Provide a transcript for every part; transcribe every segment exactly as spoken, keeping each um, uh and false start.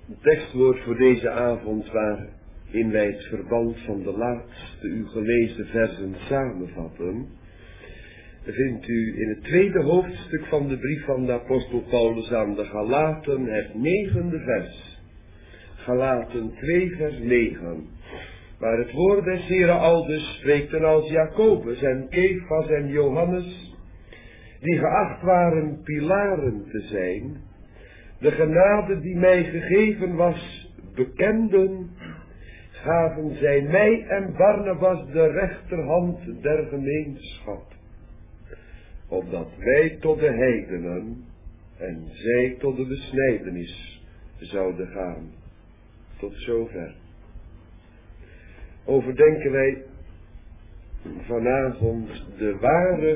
Het tekstwoord voor deze avond, waarin wij het verband van de laatste u gelezen versen samenvatten, vindt u in het tweede hoofdstuk van de brief van de apostel Paulus aan de Galaten, het negende vers. Galaten twee vers negen. Waar het woord des Heren aldus spreekt en als Jacobus en Kefas en Johannes, die geacht waren pilaren te zijn, de genade die mij gegeven was, bekenden, gaven zij mij en Barnabas de rechterhand der gemeenschap, opdat wij tot de heidenen en zij tot de besnijdenis zouden gaan. Tot zover. Overdenken wij vanavond de ware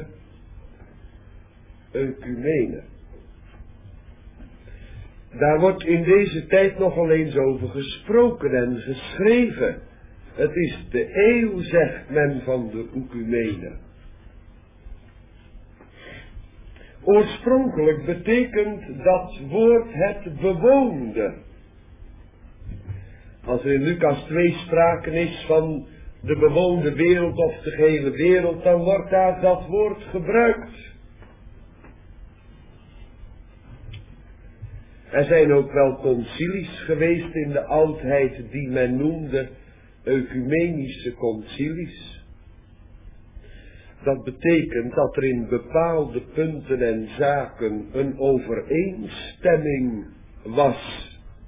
ecumene. Daar wordt in deze tijd nogal eens over gesproken en geschreven. Het is de eeuw, zegt men, van de ecumene. Oorspronkelijk betekent dat woord het bewoonde. Als er in Lucas twee sprake is van de bewoonde wereld of de gehele wereld, dan wordt daar dat woord gebruikt. Er zijn ook wel concilies geweest in de oudheid die men noemde ecumenische concilies. Dat betekent dat er in bepaalde punten en zaken een overeenstemming was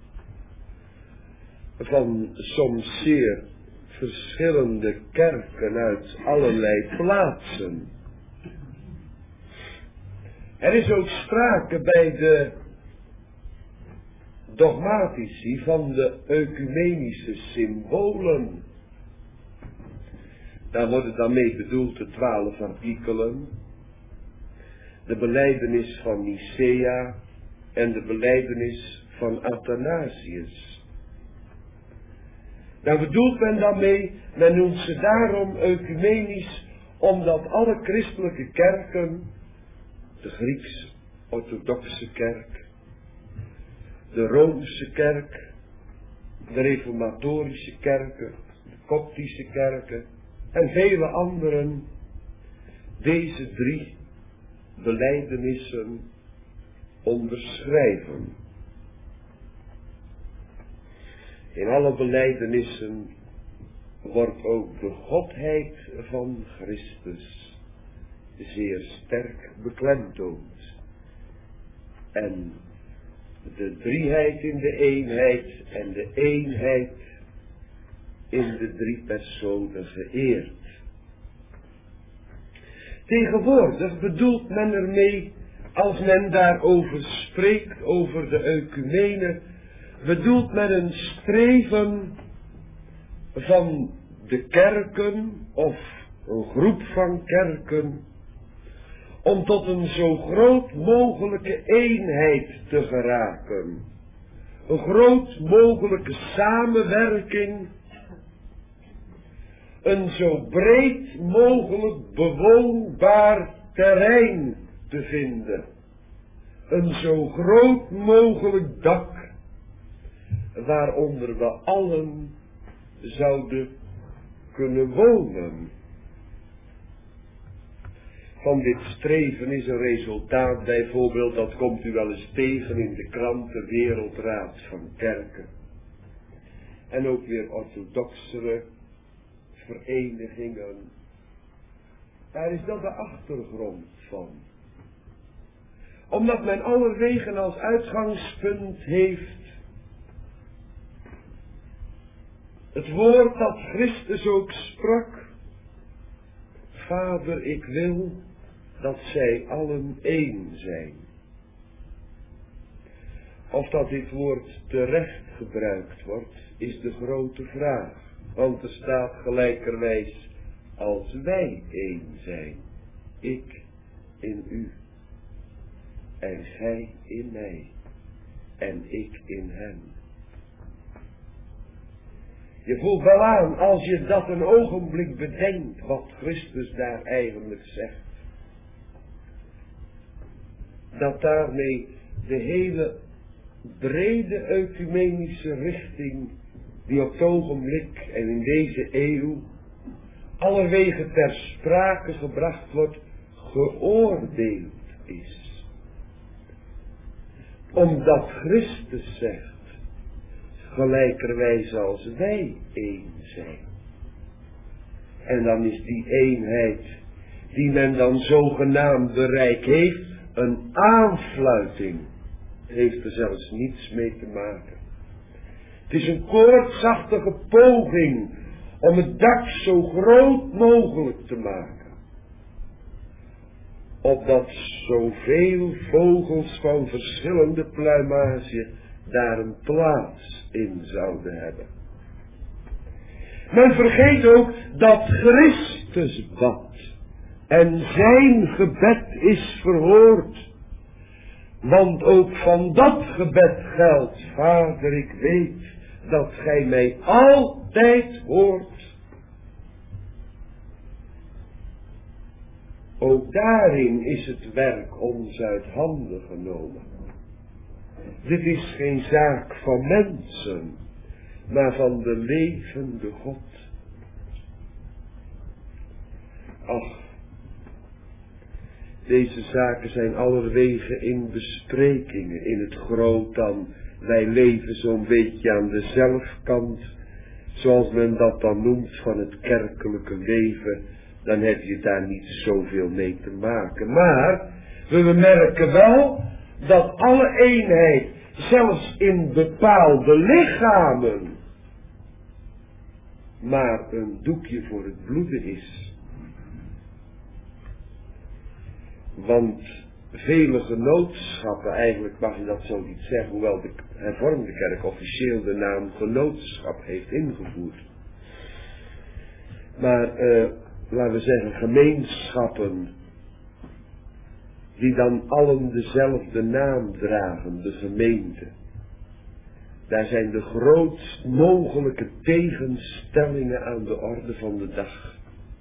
van soms zeer verschillende kerken uit allerlei plaatsen. Er is ook sprake bij de dogmatici van de ecumenische symbolen. Daar worden dan mee bedoeld de twaalf artikelen, de belijdenis van Nicea en de belijdenis van Athanasius. Daar bedoelt men dan mee, men noemt ze daarom ecumenisch, omdat alle christelijke kerken, de Grieks-orthodoxe kerk, de Roomse kerk, de reformatorische kerken, de Koptische kerken en vele anderen, deze drie belijdenissen onderschrijven. In alle belijdenissen wordt ook de godheid van Christus zeer sterk beklemtoond. En de drieheid in de eenheid en de eenheid in de drie personen geëerd. Tegenwoordig bedoelt men ermee, als men daarover spreekt, over de ecumene, bedoelt men een streven van de kerken of een groep van kerken om tot een zo groot mogelijke eenheid te geraken. Een groot mogelijke samenwerking. Een zo breed mogelijk bewoonbaar terrein te vinden. Een zo groot mogelijk dak waaronder we allen zouden kunnen wonen. Van dit streven is een resultaat bijvoorbeeld, dat komt u wel eens tegen in de krant, de Wereldraad van Kerken. En ook weer orthodoxere verenigingen. Daar is dat de achtergrond van. Omdat men alle wegen als uitgangspunt heeft het woord dat Christus ook sprak. Vader, ik wil dat zij allen één zijn. Of dat dit woord terecht gebruikt wordt, is de grote vraag. Want er staat gelijkerwijs, als wij één zijn, ik in u, en gij in mij, en ik in hem. Je voelt wel aan, als je dat een ogenblik bedenkt, wat Christus daar eigenlijk zegt. Dat daarmee de hele brede ecumenische richting die op het ogenblik en in deze eeuw allerwege ter sprake gebracht wordt, geoordeeld is. Omdat Christus zegt, gelijkerwijze als wij één zijn. En dan is die eenheid die men dan zogenaamd bereikt heeft, een aanfluiting. Heeft er zelfs niets mee te maken. Het is een koortsachtige poging om het dak zo groot mogelijk te maken. Opdat zoveel vogels van verschillende pluimage daar een plaats in zouden hebben. Men vergeet ook dat Christus bad. En zijn gebed is verhoord. Want ook van dat gebed geldt, Vader, ik weet dat gij mij altijd hoort. Ook daarin is het werk ons uit handen genomen. Dit is geen zaak van mensen, maar van de levende God. Ach, deze zaken zijn allerwege in besprekingen, in het groot dan. Wij leven zo'n beetje aan de zelfkant, zoals men dat dan noemt, van het kerkelijke leven. Dan heb je daar niet zoveel mee te maken. Maar we merken wel dat alle eenheid, zelfs in bepaalde lichamen, maar een doekje voor het bloeden is. Want vele genootschappen, eigenlijk mag je dat zo niet zeggen, hoewel de hervormde kerk officieel de naam genootschap heeft ingevoerd. Maar, uh, laten we zeggen, gemeenschappen, die dan allen dezelfde naam dragen, de gemeente. Daar zijn de grootst mogelijke tegenstellingen aan de orde van de dag.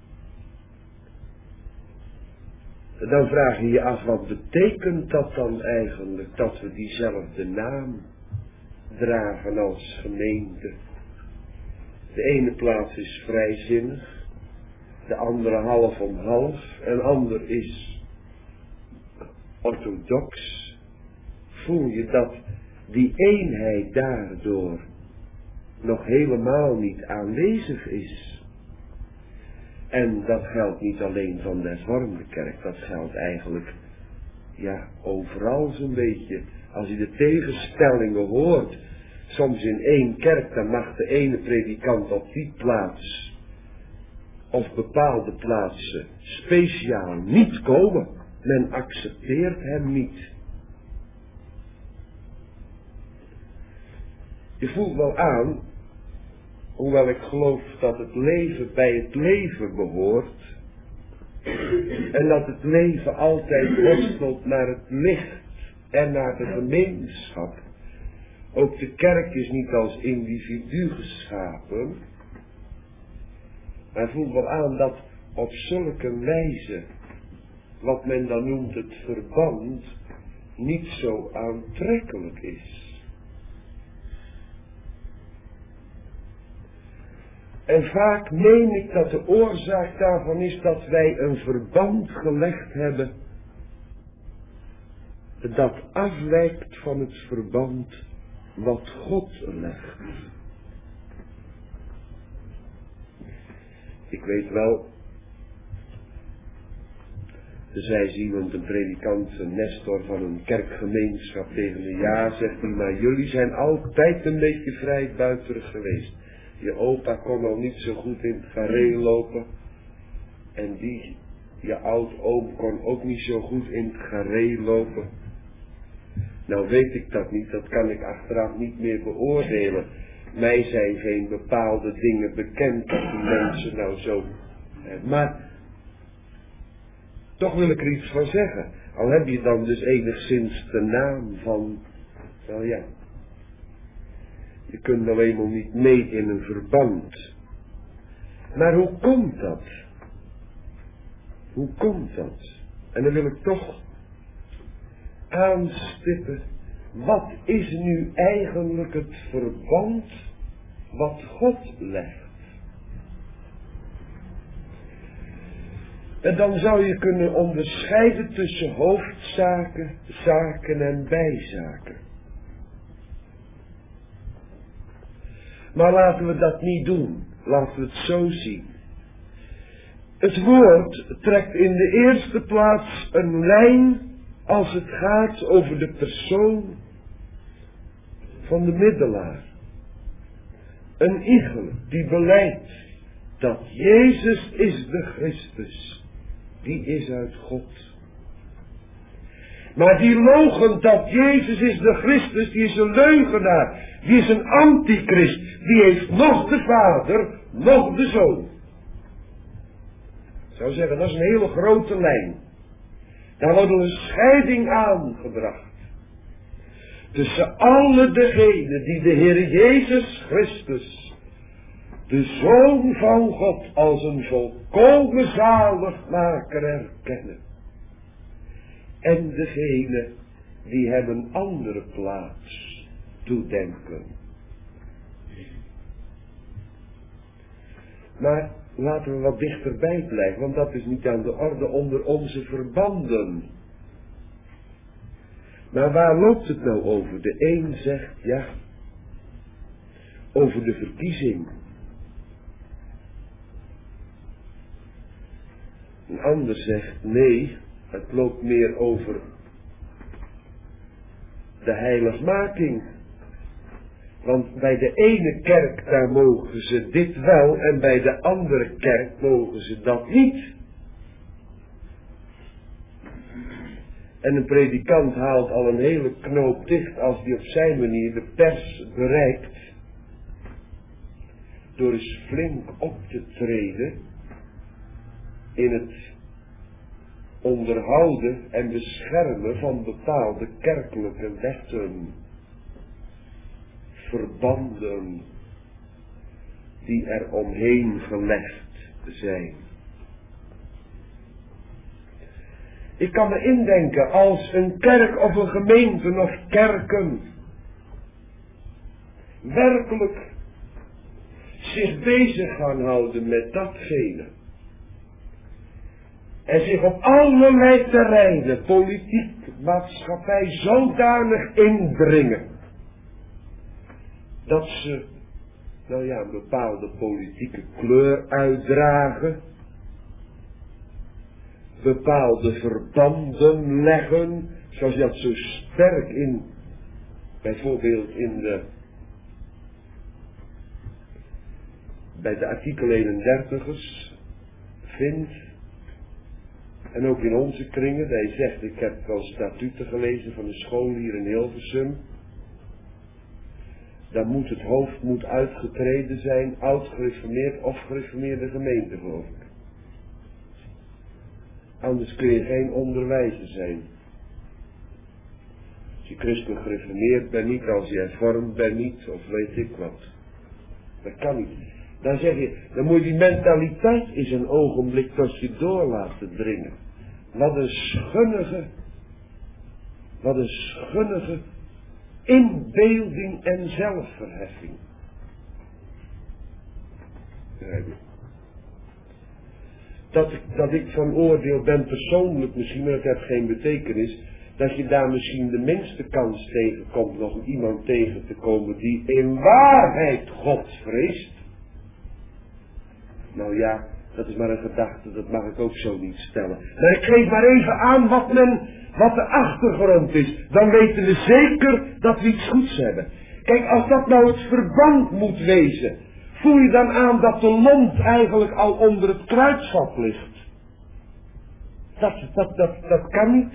Dan vraag je je af, wat betekent dat dan eigenlijk, dat we diezelfde naam dragen als gemeente? De ene plaats is vrijzinnig, de andere half om half, en ander is orthodox. Voel je dat die eenheid daardoor nog helemaal niet aanwezig is? En dat geldt niet alleen van de hervormde kerk, dat geldt eigenlijk, ja, overal zo'n beetje. Als je de tegenstellingen hoort, soms in één kerk, dan mag de ene predikant op die plaats, of bepaalde plaatsen, speciaal niet komen. Men accepteert hem niet. Je voelt wel aan, hoewel ik geloof dat het leven bij het leven behoort, en dat het leven altijd worstelt naar het licht en naar de gemeenschap. Ook de kerk is niet als individu geschapen, maar voelt wel aan dat op zulke wijze, wat men dan noemt het verband, niet zo aantrekkelijk is. En vaak meen ik dat de oorzaak daarvan is dat wij een verband gelegd hebben dat afwijkt van het verband wat God legt. Ik weet wel, er zei iemand, een predikant, een nestor van een kerkgemeenschap tegen me, ja, zegt hij, maar jullie zijn altijd een beetje vrijbuiterig geweest. Je opa kon al niet zo goed in het gareel lopen. En die, je oud-oom, kon ook niet zo goed in het gareel lopen. Nou weet ik dat niet, dat kan ik achteraf niet meer beoordelen. Mij zijn geen bepaalde dingen bekend dat die mensen nou zo... Maar, toch wil ik er iets van zeggen. Al heb je dan dus enigszins de naam van, wel ja... Je kunt nou eenmaal niet mee in een verband. Maar hoe komt dat? Hoe komt dat? En dan wil ik toch aanstippen wat is nu eigenlijk het verband wat God legt? En dan zou je kunnen onderscheiden tussen hoofdzaken, zaken en bijzaken. Maar laten we dat niet doen. Laten we het zo zien. Het woord trekt in de eerste plaats een lijn als het gaat over de persoon van de middelaar. Een iegel die belijdt dat Jezus is de Christus. Die is uit God. Maar die loochent dat Jezus is de Christus, die is een leugenaar. Die is een antichrist. Die heeft nog de Vader, nog de Zoon. Ik zou zeggen, dat is een hele grote lijn. Daar wordt een scheiding aangebracht. Tussen alle degenen die de Heer Jezus Christus, de Zoon van God, als een volkomen zaligmaker erkennen. En degenen die hem een andere plaats toedenken. Maar laten we wat dichterbij blijven, want dat is niet aan de orde onder onze verbanden. Maar waar loopt het nou over? De een zegt ja, over de verkiezing. Een ander zegt nee, het loopt meer over de heiligmaking. Want bij de ene kerk daar mogen ze dit wel en bij de andere kerk mogen ze dat niet. En een predikant haalt al een hele knoop dicht als die op zijn manier de pers bereikt. Door eens flink op te treden in het onderhouden en beschermen van bepaalde kerkelijke wetten, verbanden die er omheen gelegd zijn. Ik kan me indenken als een kerk of een gemeente of kerken werkelijk zich bezig gaan houden met datgene. En zich op allerlei terreinen, politiek, maatschappij, zodanig indringen. Dat ze, nou ja, een bepaalde politieke kleur uitdragen. Bepaalde verbanden leggen. Zoals je dat zo sterk in, bijvoorbeeld in de, bij de artikel eenendertigers vindt. En ook in onze kringen, hij zegt, ik heb wel statuten gelezen van de school hier in Hilversum. Dan moet het hoofd moet uitgetreden zijn, oud-gereformeerd of gereformeerde gemeente, geloof ik. Anders kun je geen onderwijzer zijn. Als je christelijk gereformeerd bent niet, als je hervormd bent niet, of weet ik wat. Dat kan niet. Dan zeg je, dan moet je die mentaliteit eens een ogenblik tot je door laten dringen. Wat een schunnige, wat een schunnige inbeelding en zelfverheffing. Dat ik, dat ik van oordeel ben persoonlijk misschien, maar dat heeft geen betekenis, dat je daar misschien de minste kans tegenkomt nog om iemand tegen te komen die in waarheid God vreest. Nou ja, dat is maar een gedachte, dat mag ik ook zo niet stellen. Maar ik geef maar even aan wat men, wat de achtergrond is. Dan weten we zeker dat we iets goeds hebben. Kijk, als dat nou het verband moet wezen, voel je dan aan dat de lont eigenlijk al onder het kruidvat ligt. Dat, dat, dat, dat kan niet.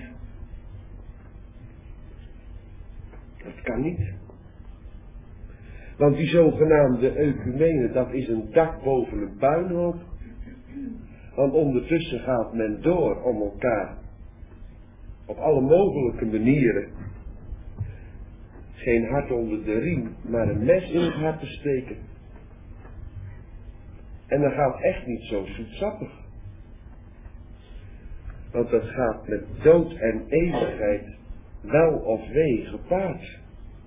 Dat kan niet. Want die zogenaamde ecumene, dat is een dak boven een puinhoop. Want ondertussen gaat men door om elkaar op alle mogelijke manieren geen hart onder de riem, maar een mes in het hart te steken. En dat gaat echt niet zo zoetsappig. Want dat gaat met dood en eeuwigheid wel of wee gepaard.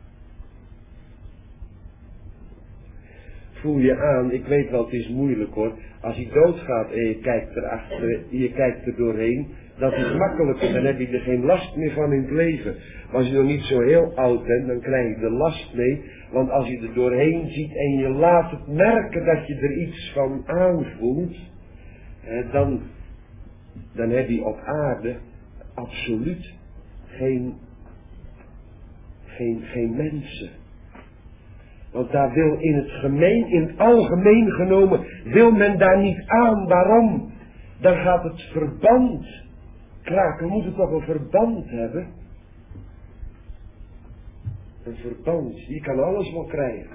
Voel je aan, ik weet wel, het is moeilijk hoor. Als je doodgaat en je kijkt erachter, je kijkt er doorheen, dat is makkelijker, dan heb je er geen last meer van in het leven. Maar als je nog niet zo heel oud bent, dan krijg je er last mee. Want als je er doorheen ziet en je laat het merken dat je er iets van aanvoelt, eh, dan, dan heb je op aarde absoluut geen, geen, geen mensen. Want daar wil in het gemeen, in het algemeen genomen, wil men daar niet aan. Waarom? Dan gaat het verband kraken. We moeten toch een verband hebben. Een verband. Je kan alles wel krijgen.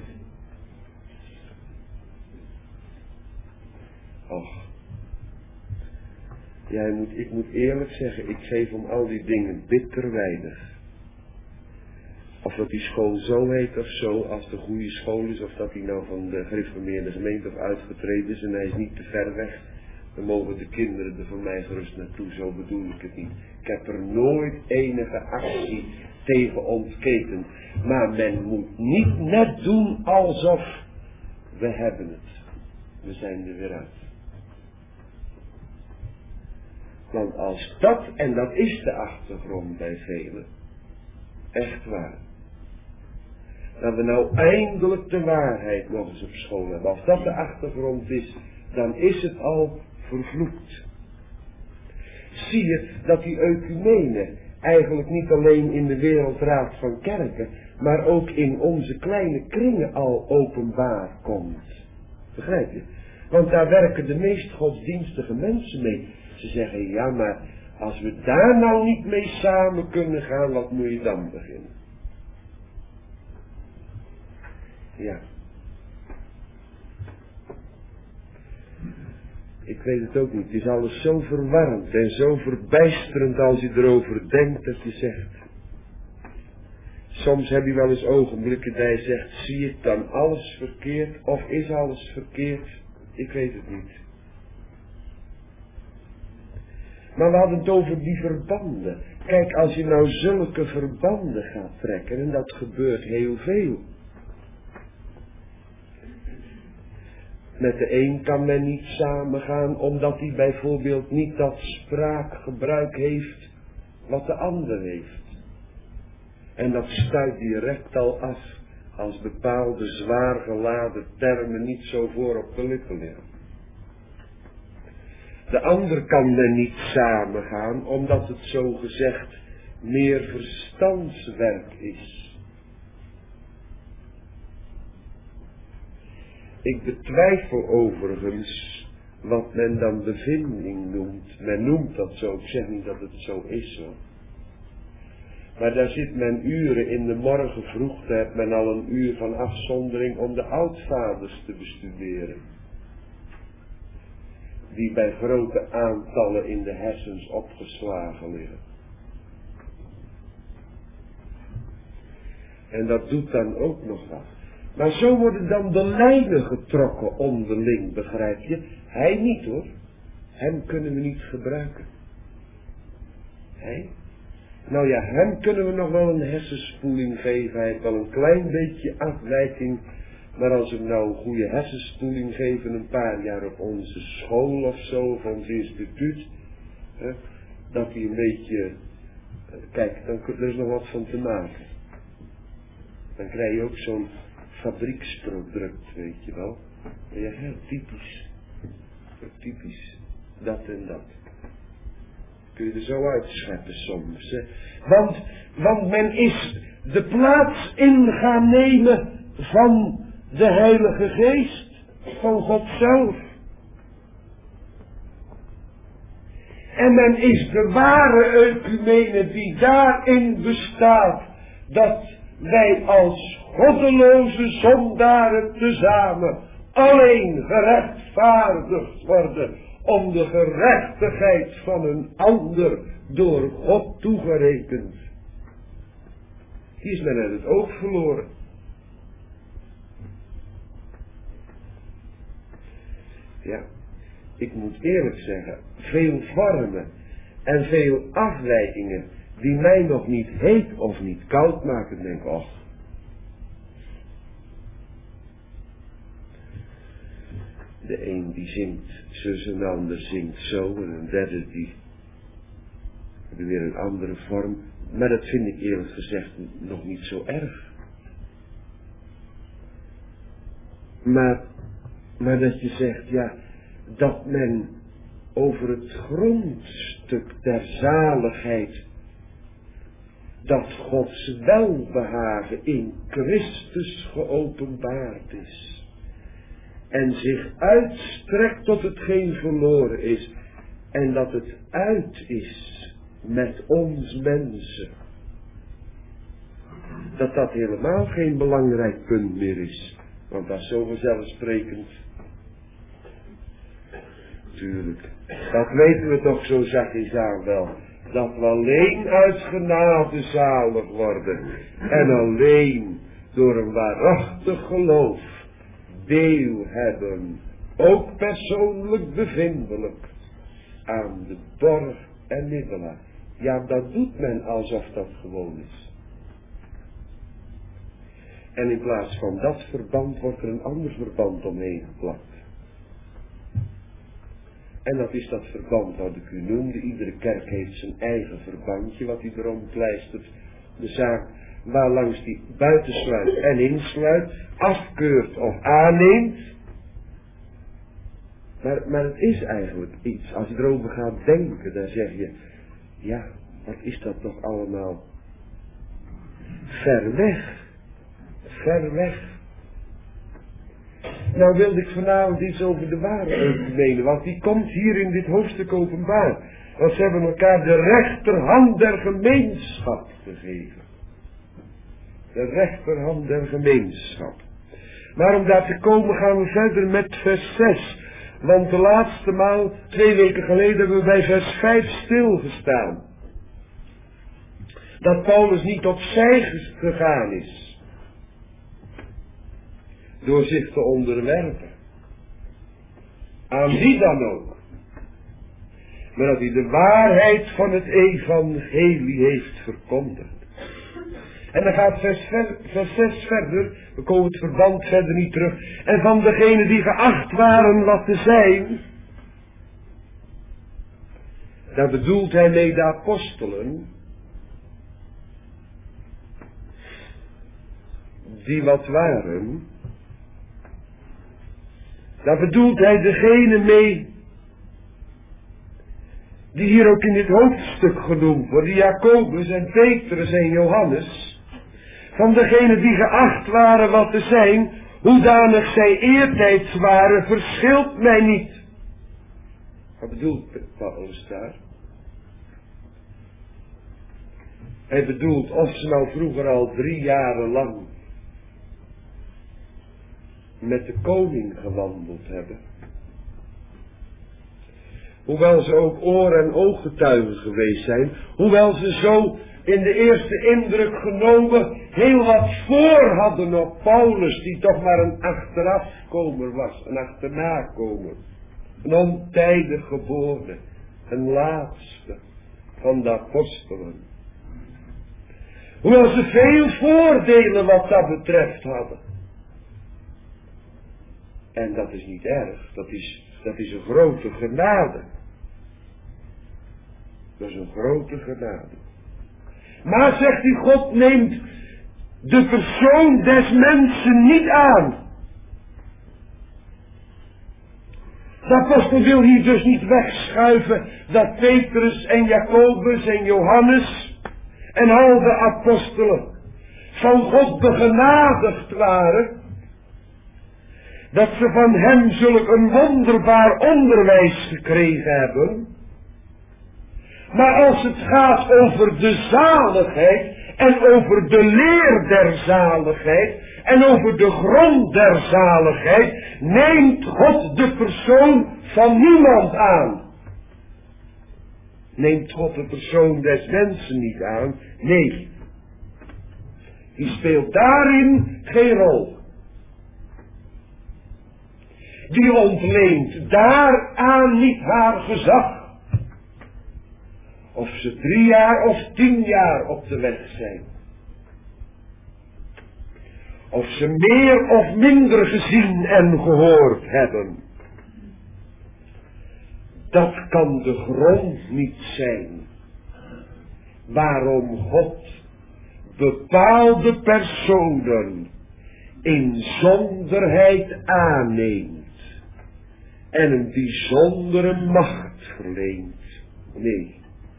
Och. Jij moet, ik moet eerlijk zeggen, ik geef om al die dingen bitter weinig. Of dat die school zo heet of zo, als de goede school is, of dat hij nou van de gereformeerde gemeente of uitgetreden is en hij is niet te ver weg, dan mogen de kinderen er van mij gerust naartoe, zo bedoel ik het niet. Ik heb er nooit enige actie tegen ontketend. Maar men moet niet net doen alsof we hebben het. We zijn er weer uit. Want als dat, en dat is de achtergrond bij velen, echt waar. Dat we nou eindelijk de waarheid nog eens op school hebben. Als dat de achtergrond is, dan is het al vervloekt. Zie je dat die ecumene eigenlijk niet alleen in de wereldraad van kerken, maar ook in onze kleine kringen al openbaar komt. Begrijp je? Want daar werken de meest godsdienstige mensen mee. Ze zeggen, ja maar als we daar nou niet mee samen kunnen gaan, wat moet je dan beginnen? Ja. Ik weet het ook niet. Het is alles zo verwarrend en zo verbijsterend als je erover denkt dat je zegt. Soms heb je wel eens ogenblikken dat je zegt, zie ik dan alles verkeerd of is alles verkeerd? Ik weet het niet. Maar we hadden het over die verbanden. Kijk, als je nou zulke verbanden gaat trekken, en dat gebeurt heel veel. Met de een kan men niet samengaan, omdat hij bijvoorbeeld niet dat spraakgebruik heeft wat de ander heeft. En dat stuit direct al af, als bepaalde zwaar geladen termen niet zo voor op de lippen liggen. De ander kan men niet samengaan, omdat het zo gezegd meer verstandswerk is. Ik betwijfel overigens wat men dan bevinding noemt. Men noemt dat zo, ik zeg niet dat het zo is zo. Maar daar zit men uren in de morgen vroeg, daar hebt men al een uur van afzondering om de oudvaders te bestuderen. Die bij grote aantallen in de hersens opgeslagen liggen. En dat doet dan ook nog wat. Maar zo worden dan de lijnen getrokken onderling, begrijp je? Hij niet hoor. Hem kunnen we niet gebruiken. Hij? Nou ja, hem kunnen we nog wel een hersenspoeling geven. Hij heeft wel een klein beetje afwijking. Maar als we nou een goede hersenspoeling geven, een paar jaar op onze school of zo, of ons instituut, hè, dat hij een beetje, kijk, dan, er is nog wat van te maken. Dan krijg je ook zo'n fabrieksproduct, weet je wel. Ja, heel typisch. Heel typisch. Dat en dat. Kun je er zo uitscheppen soms. Hè? Want, want men is de plaats in gaan nemen van de Heilige Geest. Van God zelf. En men is de ware ecumene die daarin bestaat. Dat wij als goddeloze zondaren tezamen alleen gerechtvaardigd worden om de gerechtigheid van een ander door God toegerekend. Die is men uit het oog verloren. Ja, ik moet eerlijk zeggen, veel vormen en veel afwijkingen die mij nog niet heet of niet koud maken, denk ik, och. De een die zingt zus en de ander zingt zo en een derde die hebben weer een andere vorm. Maar dat vind ik eerlijk gezegd nog niet zo erg. Maar, maar dat je zegt, ja, dat men over het grondstuk der zaligheid, dat Gods welbehagen in Christus geopenbaard is en zich uitstrekt tot hetgeen verloren is en dat het uit is met ons mensen, dat dat helemaal geen belangrijk punt meer is, want dat is zo vanzelfsprekend. Tuurlijk, dat weten we toch zo zachtjes aan wel, dat we alleen uit genade zalig worden en alleen door een waarachtig geloof deel hebben, ook persoonlijk bevindelijk, aan de borg en middelaar. Ja, dat doet men alsof dat gewoon is. En in plaats van dat verband wordt er een ander verband omheen geplakt. En dat is dat verband wat ik u noemde. Iedere kerk heeft zijn eigen verbandje wat hij erom pleistert. De zaak waarlangs die buitensluit en insluit, afkeurt of aanneemt. Maar, maar het is eigenlijk iets, als je erover gaat denken, dan zeg je, ja, wat is dat toch allemaal ver weg. Ver weg. Nou wilde ik vanavond iets over de ware menen, want die komt hier in dit hoofdstuk openbaar. Want ze hebben elkaar de rechterhand der gemeenschap gegeven. De rechterhand der gemeenschap. Maar om daar te komen gaan we verder met vers zes. Want de laatste maal, twee weken geleden, hebben we bij vers vijf stilgestaan. Dat Paulus niet opzij gegaan is. Door zich te onderwerpen. Aan wie dan ook. Maar dat hij de waarheid van het evangelie heeft verkondigd. En dan gaat vers, vers zes verder. We komen het verband verder niet terug. En van degenen die geacht waren wat te zijn. Daar bedoelt hij mee de apostelen. Die wat waren. Daar bedoelt hij degene mee, die hier ook in dit hoofdstuk genoemd worden, Jacobus en Petrus en Johannes, van degene die geacht waren wat te zijn, hoedanig zij eertijds waren, verschilt mij niet. Wat bedoelt Paulus daar? Hij bedoelt of ze nou vroeger al drie jaren lang met de koning gewandeld hebben. Hoewel ze ook oor- en ooggetuigen geweest zijn. Hoewel ze zo in de eerste indruk genomen heel wat voor hadden op Paulus, die toch maar een achterafkomer was, een achternakomer. Een ontijdig geboren, een laatste van de apostelen. Hoewel ze veel voordelen wat dat betreft hadden. En dat is niet erg, dat is, dat is een grote genade. Dat is een grote genade. Maar zegt hij, God neemt de persoon des mensen niet aan. De apostel wil hier dus niet wegschuiven dat Petrus en Jacobus en Johannes en al de apostelen van God begenadigd waren. Dat ze van hem zulk een wonderbaar onderwijs gekregen hebben. Maar als het gaat over de zaligheid en over de leer der zaligheid en over de grond der zaligheid, neemt God de persoon van niemand aan. Neemt God de persoon des mensen niet aan? Nee. Die speelt daarin geen rol. Die ontleent daaraan niet haar gezag. Of ze drie jaar of tien jaar op de weg zijn. Of ze meer of minder gezien en gehoord hebben. Dat kan de grond niet zijn. Waarom God bepaalde personen in zonderheid aanneemt. En een bijzondere macht verleent. Nee.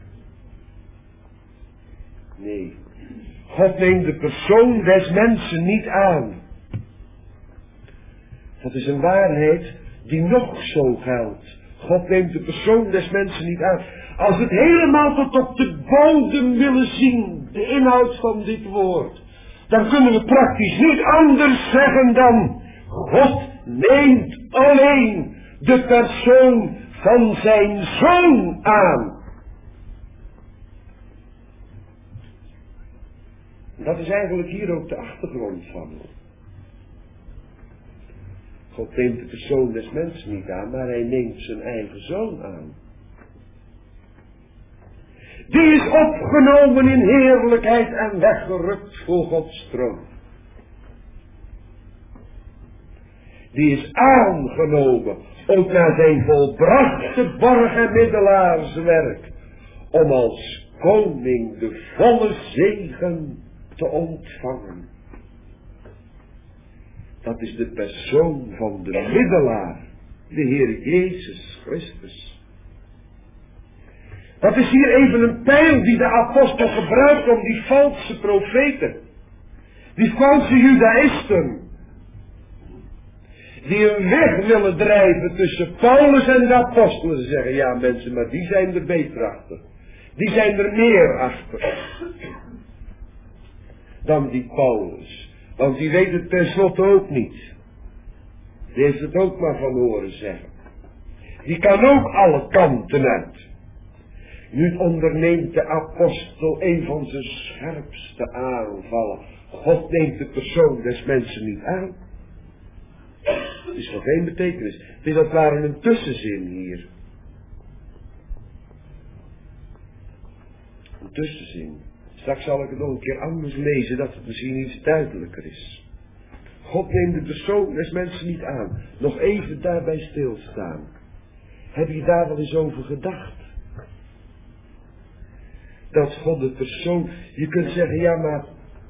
Nee. God neemt de persoon des mensen niet aan. Dat is een waarheid die nog zo geldt. God neemt de persoon des mensen niet aan. Als we het helemaal tot op de bodem willen zien, de inhoud van dit woord, dan kunnen we praktisch niet anders zeggen dan, God neemt alleen de persoon van zijn zoon aan. Dat is eigenlijk hier ook de achtergrond van. God neemt de persoon des mensen niet aan, maar hij neemt zijn eigen zoon aan. Die is opgenomen in heerlijkheid en weggerukt voor Gods troon. Die is aangenomen, ook naar zijn volbrachte borg- en middelaarswerk, om als koning de volle zegen te ontvangen. Dat is de persoon van de middelaar, de Heer Jezus Christus. Dat is hier even een pijl die de apostel gebruikt om die valse profeten, die valse judaïsten, die een weg willen drijven tussen Paulus en de apostelen. Ze zeggen, ja mensen, maar die zijn er beter achter. Die zijn er meer achter dan die Paulus. Want die weet het tenslotte ook niet. Die heeft het ook maar van horen zeggen. Die kan ook alle kanten uit. Nu onderneemt de apostel een van zijn scherpste aanvallen. God neemt de persoon des mensen niet aan. Het is nog geen betekenis. Het is als het ware een tussenzin hier. Een tussenzin. Straks zal ik het nog een keer anders lezen, dat het misschien iets duidelijker is. God neemt de persoon des mensen niet aan. Nog even daarbij stilstaan. Heb je daar wel eens over gedacht? Dat God de persoon, je kunt zeggen, ja maar,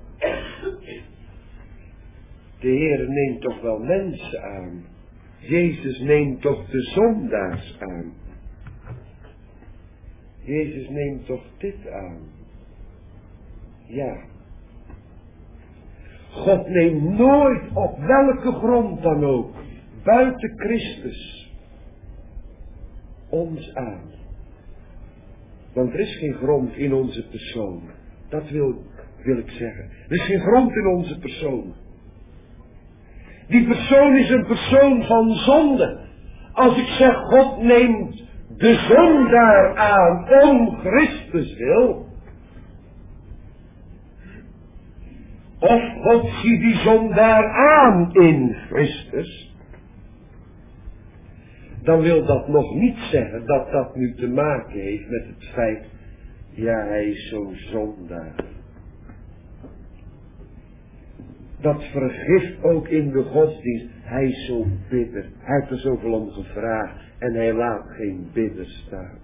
de Heer neemt toch wel mensen aan. Jezus neemt toch de zondaars aan. Jezus neemt toch dit aan. Ja. God neemt nooit op welke grond dan ook, buiten Christus, ons aan. Want er is geen grond in onze persoon. Dat wil, wil ik zeggen. Er is geen grond in onze persoon. Die persoon is een persoon van zonde. Als ik zeg, God neemt de zondaar aan om Christus wil. Of God ziet die zondaar aan in Christus. Dan wil dat nog niet zeggen dat dat nu te maken heeft met het feit, ja, hij is zo'n zondaar. Dat vergift ook in de godsdienst. Hij is zo bitter. Hij heeft er zoveel om gevraagd en hij laat geen bidder staan.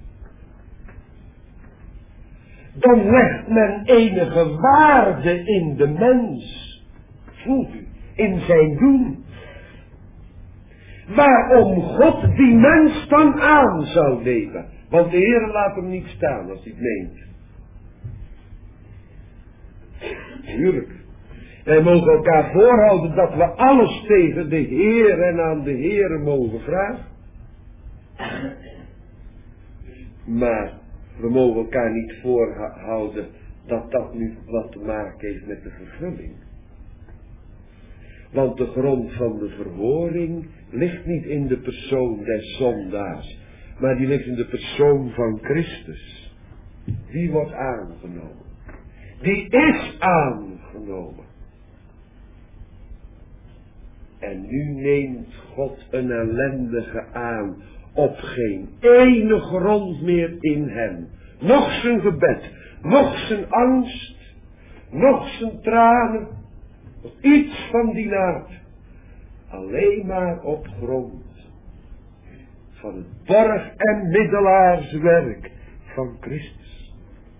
Dan legt men enige waarde in de mens. Voelt u, in zijn doen. Waarom God die mens dan aan zou nemen. Want de Heer laat hem niet staan als hij het neemt. Tuurlijk. Wij mogen elkaar voorhouden dat we alles tegen de Heer en aan de Heer mogen vragen. Maar we mogen elkaar niet voorhouden dat dat nu wat te maken heeft met de vervulling. Want de grond van de verhoring ligt niet in de persoon des zondaars, maar die ligt in de persoon van Christus. Die wordt aangenomen. Die is aangenomen. En nu neemt God een ellendige aan, op geen ene grond meer in hem, nog zijn gebed, nog zijn angst, nog zijn tranen, of iets van die naad. Alleen maar op grond van het borg- en middelaarswerk van Christus.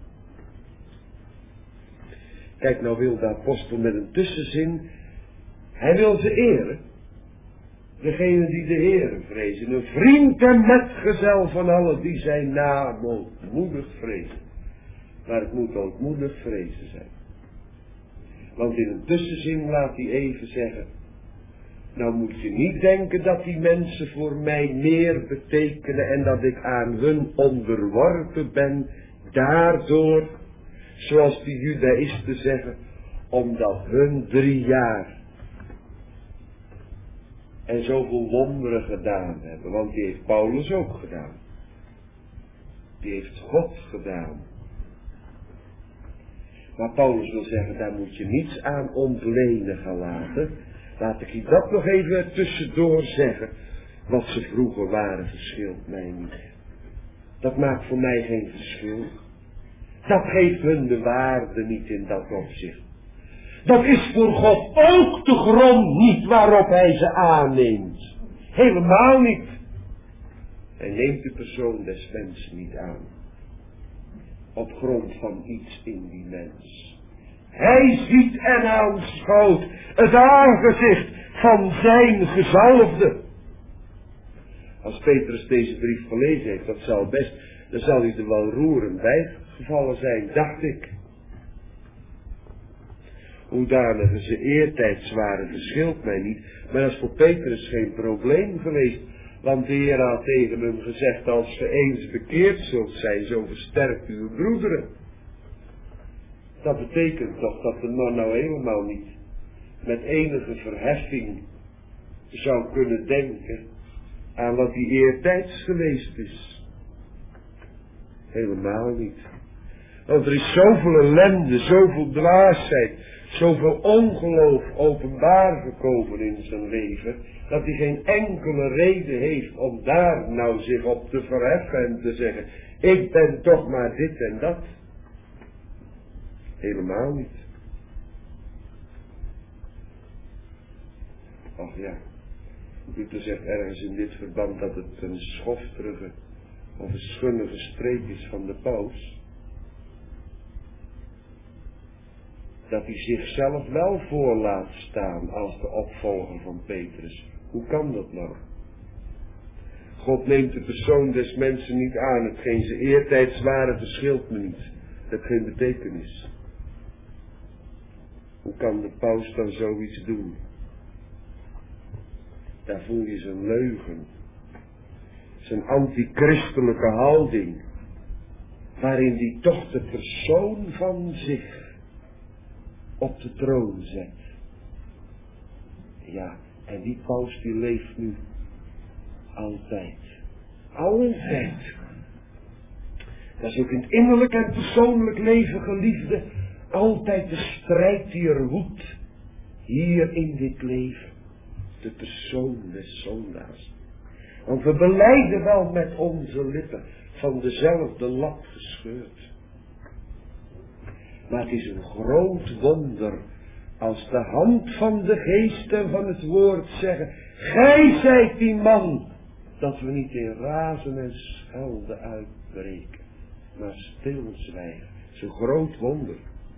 Kijk, nou wil de apostel met een tussenzin, hij wil ze eren. Degene die de Heere vrezen, een vriend en metgezel van allen die zijn naam ootmoedig vrezen. Maar het moet ootmoedig vrezen zijn. Want in een tussenzin laat hij even zeggen, nou moet je niet denken dat die mensen voor mij meer betekenen en dat ik aan hun onderworpen ben, daardoor, zoals die Judaïsten zeggen, omdat hun drie jaar en zoveel wonderen gedaan hebben, want die heeft Paulus ook gedaan. Die heeft God gedaan. Maar Paulus wil zeggen, daar moet je niets aan ontlenen gaan laten. Laat ik je dat nog even tussendoor zeggen. Wat ze vroeger waren, verschilt mij niet. Dat maakt voor mij geen verschil. Dat geeft hun de waarde niet in dat opzicht. Dat is voor God ook de grond niet waarop hij ze aanneemt. Helemaal niet. Hij neemt de persoon des mensen niet aan. Op grond van iets in die mens. Hij ziet en aanschouwt het aangezicht van zijn gezalfde. Als Petrus deze brief gelezen heeft, dat zal best, dan zal hij er wel roerend bijgevallen zijn, dacht ik. Hoedanige ze eertijds waren, verschilt mij niet, maar dat is voor Petrus geen probleem geweest. Want de Heer had tegen hem gezegd, als ge eens bekeerd zult zijn, zo versterkt uw broederen. Dat betekent toch dat de man nou helemaal niet met enige verheffing zou kunnen denken aan wat die eertijds geweest is. Helemaal niet. Want er is zoveel ellende, zoveel dwaasheid, zoveel ongeloof openbaar gekomen in zijn leven, dat hij geen enkele reden heeft om daar nou zich op te verheffen en te zeggen, ik ben toch maar dit en dat. Helemaal niet. Ach ja, Luther zegt ergens in dit verband dat het een schofterige of een schunnige streek is van de paus. Dat hij zichzelf wel voor laat staan als de opvolger van Petrus. Hoe kan dat nou? God neemt de persoon des mensen niet aan. Hetgeen ze eertijds waren verschilt me niet. Dat heeft geen betekenis. Hoe kan de paus dan zoiets doen? Daar voel je zijn leugen. Zijn antichristelijke houding. Waarin hij toch de persoon van zich op de troon zet. Ja, en die paus die leeft nu altijd. Altijd. Dat is ook in het innerlijk en persoonlijk leven, geliefde, altijd de strijd die er woedt. Hier in dit leven. De persoon des zondaars. Want we belijden wel met onze lippen van dezelfde lap gescheurd. Maar het is een groot wonder als de hand van de geest en van het woord zeggen, gij zijt die man, dat we niet in razen en schelden uitbreken, maar stilzwijgen. Het is een groot wonder.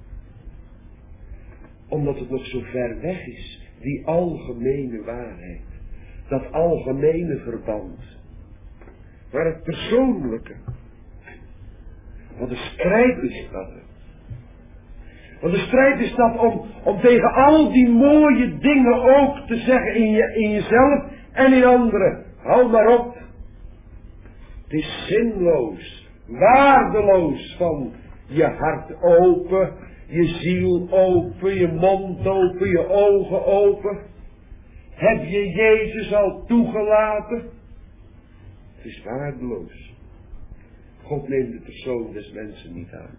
Omdat het nog zo ver weg is, die algemene waarheid, dat algemene verband. Maar het persoonlijke, wat een strijd is dat. Want de strijd is dat om, om tegen al die mooie dingen ook te zeggen in, je, in jezelf en in anderen. Hou maar op. Het is zinloos, waardeloos van je hart open, je ziel open, je mond open, je ogen open. Heb je Jezus al toegelaten? Het is waardeloos. God neemt de persoon des mensen niet aan.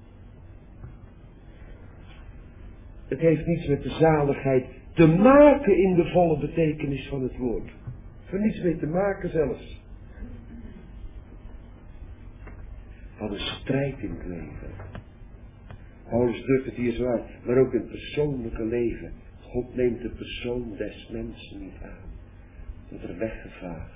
Het heeft niets met de zaligheid te maken in de volle betekenis van het woord. Er niets mee te maken zelfs. van een strijd in het leven. Paulus drukt het hier zo uit, maar ook in het persoonlijke leven. God neemt de persoon des mensen niet aan. Dat er weggevaagd.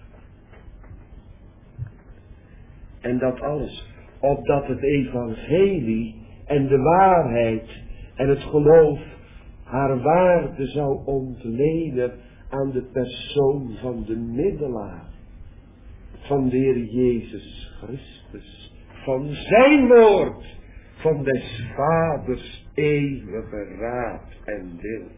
En dat alles, opdat het evangelie en de waarheid en het geloof haar waarde zou ontlenen aan de persoon van de middelaar. Van de Heer Jezus Christus. Van zijn woord. Van des Vaders eeuwige raad en wil.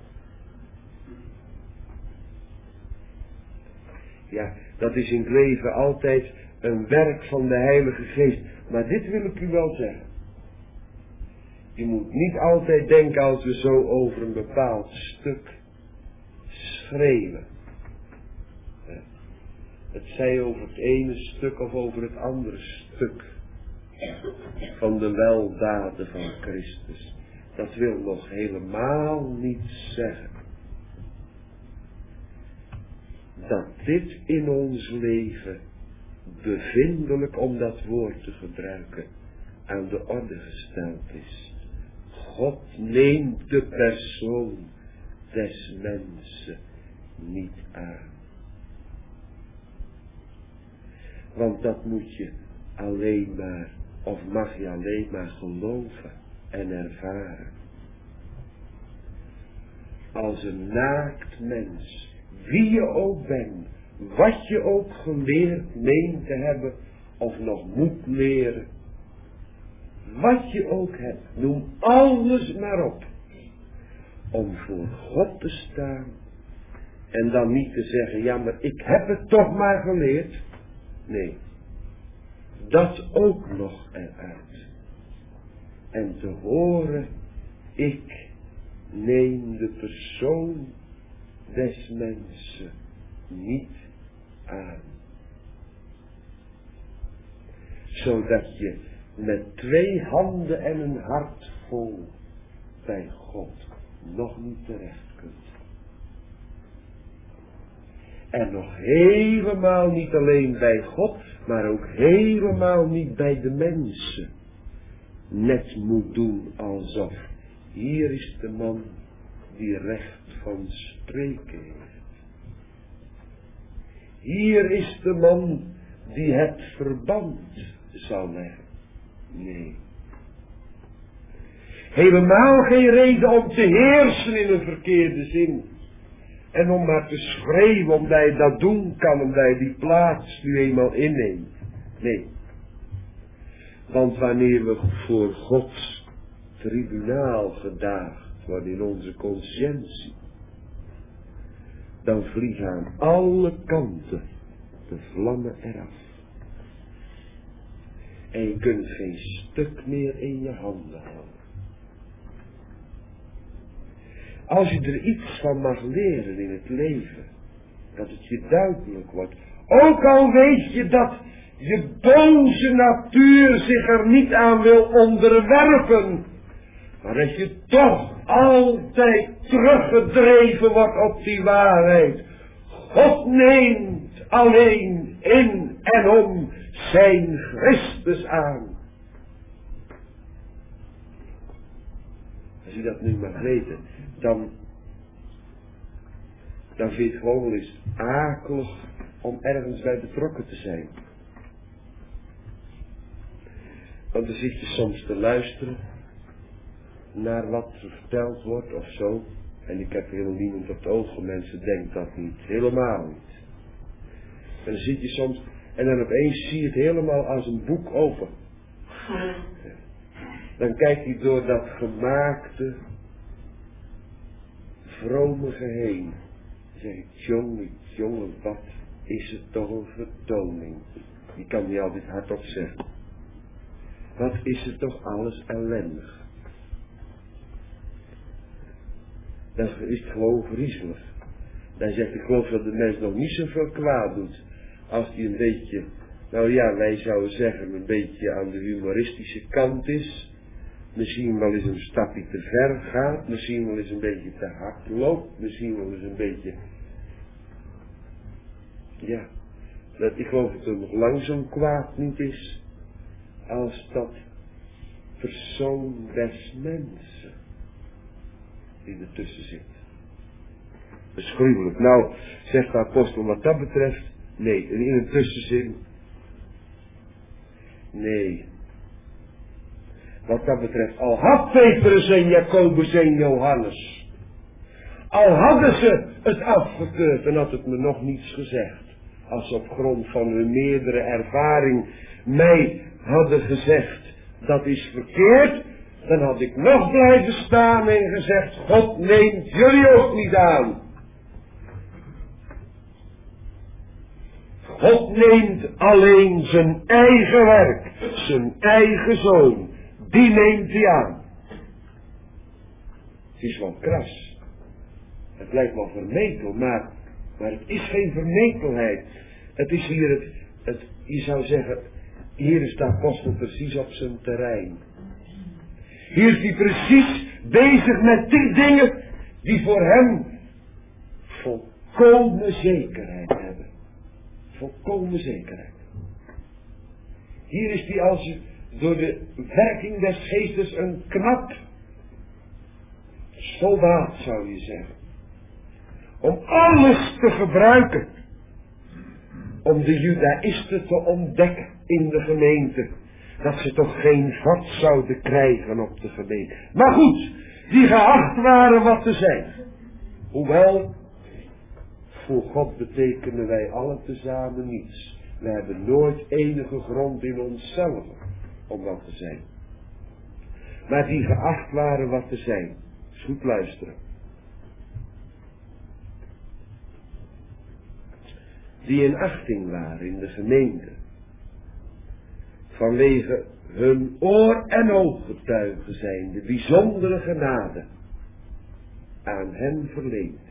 Ja, dat is in het leven altijd een werk van de Heilige Geest. Maar dit wil ik u wel zeggen. Je moet niet altijd denken als we zo over een bepaald stuk schreeuwen. Het zij over het ene stuk of over het andere stuk van de weldaden van Christus. Dat wil nog helemaal niet zeggen dat dit in ons leven bevindelijk, om dat woord te gebruiken, aan de orde gesteld is. God neemt de persoon des mensen niet aan. Want dat moet je alleen maar, of mag je alleen maar geloven en ervaren. Als een naakt mens, wie je ook bent, wat je ook geleerd meent te hebben, of nog moet leren, wat je ook hebt, noem alles maar op, om voor God te staan, en dan niet te zeggen, ja maar ik heb het toch maar geleerd. Nee, dat ook nog eruit. En te horen, ik neem de persoon des mensen niet aan. Zodat je met twee handen en een hart vol bij God nog niet terecht kunt. En nog helemaal niet alleen bij God, maar ook helemaal niet bij de mensen. Net moet doen alsof hier is de man die recht van spreken heeft. Hier is de man die het verband zal leggen. Nee. Helemaal geen reden om te heersen in een verkeerde zin. En om maar te schreeuwen omdat je dat doen kan, omdat je die plaats nu eenmaal inneemt. Nee. Want wanneer we voor Gods tribunaal gedaagd worden in onze conscientie, dan vliegen aan alle kanten de vlammen eraf. En je kunt geen stuk meer in je handen houden. Als je er iets van mag leren in het leven, dat het je duidelijk wordt. Ook al weet je dat je boze natuur zich er niet aan wil onderwerpen, maar dat je toch altijd teruggedreven wordt op die waarheid. God neemt alleen in en om zijn Christus aan. Als je dat nu mag weten, dan, dan vind je het gewoon wel eens akelig om ergens bij betrokken te zijn. Want dan zit je soms te luisteren naar wat er verteld wordt of zo. En ik heb helemaal niemand op het oog, mensen denken dat niet, helemaal niet. En dan zit je soms, en dan opeens zie je het helemaal als een boek open. Dan kijk je door dat gemaakte, vromige heen. Dan zeg ik, jongen, jongen, wat is het toch een vertoning. Je kan niet altijd hardop zeggen. Wat is het toch alles ellendig. Dan is het gewoon griezelig. Dan zegt ik geloof dat de mens nog niet zoveel kwaad doet. Als die een beetje, nou ja, wij zouden zeggen een beetje aan de humoristische kant is. Misschien wel eens een stapje te ver gaat. Misschien wel eens een beetje te hard loopt. Misschien wel eens een beetje, ja, dat ik geloof dat er nog lang zo'n kwaad niet is. als dat persoon des mensen die ertussen zit. Dat is gruwelijk. Nou, zegt de apostel wat dat betreft, nee, in een tussenzin, nee. Wat dat betreft, al had Petrus en Jacobus en Johannes, al hadden ze het afgekeurd en had het me nog niets gezegd, als op grond van hun meerdere ervaring mij hadden gezegd, dat is verkeerd, dan had ik nog blijven staan en gezegd, God neemt jullie ook niet aan. God neemt alleen zijn eigen werk, zijn eigen zoon, die neemt hij aan. Het is wel kras. Het lijkt wel vermetel, maar, maar het is geen vermetelheid. Het is hier het, het, je zou zeggen, hier is de apostel precies op zijn terrein. Hier is hij precies bezig met die dingen die voor hem volkomen zekerheid hebben. Volkomen zekerheid. Hier is hij als door de werking des geestes een knap soldaat, zou je zeggen. Om alles te gebruiken. Om de judaïsten te ontdekken in de gemeente. Dat ze toch geen vat zouden krijgen op de gemeente. Maar goed, die geacht waren wat te zijn. Hoewel, voor God betekenen wij allen tezamen niets. We hebben nooit enige grond in onszelf om wat te zijn. Maar die geacht waren wat te zijn. Dus goed luisteren. Die in achting waren in de gemeente. Vanwege hun oor- en ooggetuigen zijn de bijzondere genade aan hen verleend.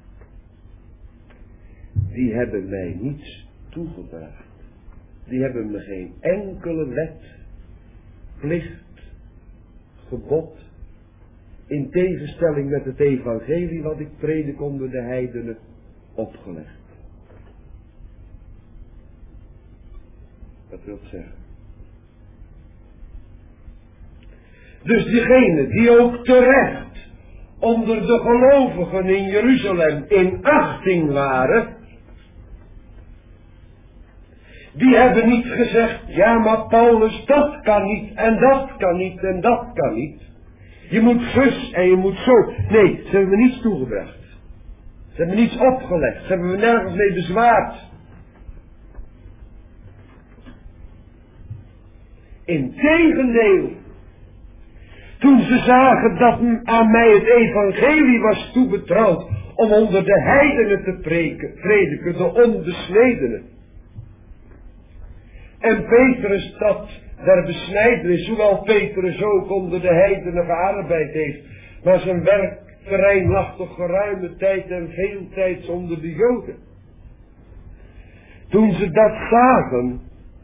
Die hebben mij niets toegebracht. Die hebben me geen enkele wet, plicht, gebod, in tegenstelling met het evangelie wat ik predik onder de heidenen, opgelegd. Dat wil zeggen. Dus diegenen die ook terecht onder de gelovigen in Jeruzalem in achting waren, die hebben niet gezegd, ja maar Paulus, dat kan niet en dat kan niet en dat kan niet. Je moet zus en je moet zo. Nee, ze hebben me niets toegebracht. Ze hebben me niets opgelegd. Ze hebben me nergens mee bezwaard. Integendeel, toen ze zagen dat aan mij het evangelie was toebetrouwd om onder de heidenen te preken, prediken, de onbesnedenen. En Petrus dat der besnijdenis, hoewel Petrus ook onder de heidenen gearbeid heeft, maar zijn werkterrein lag toch geruime tijd en veel tijd onder de Joden. Toen ze dat zagen,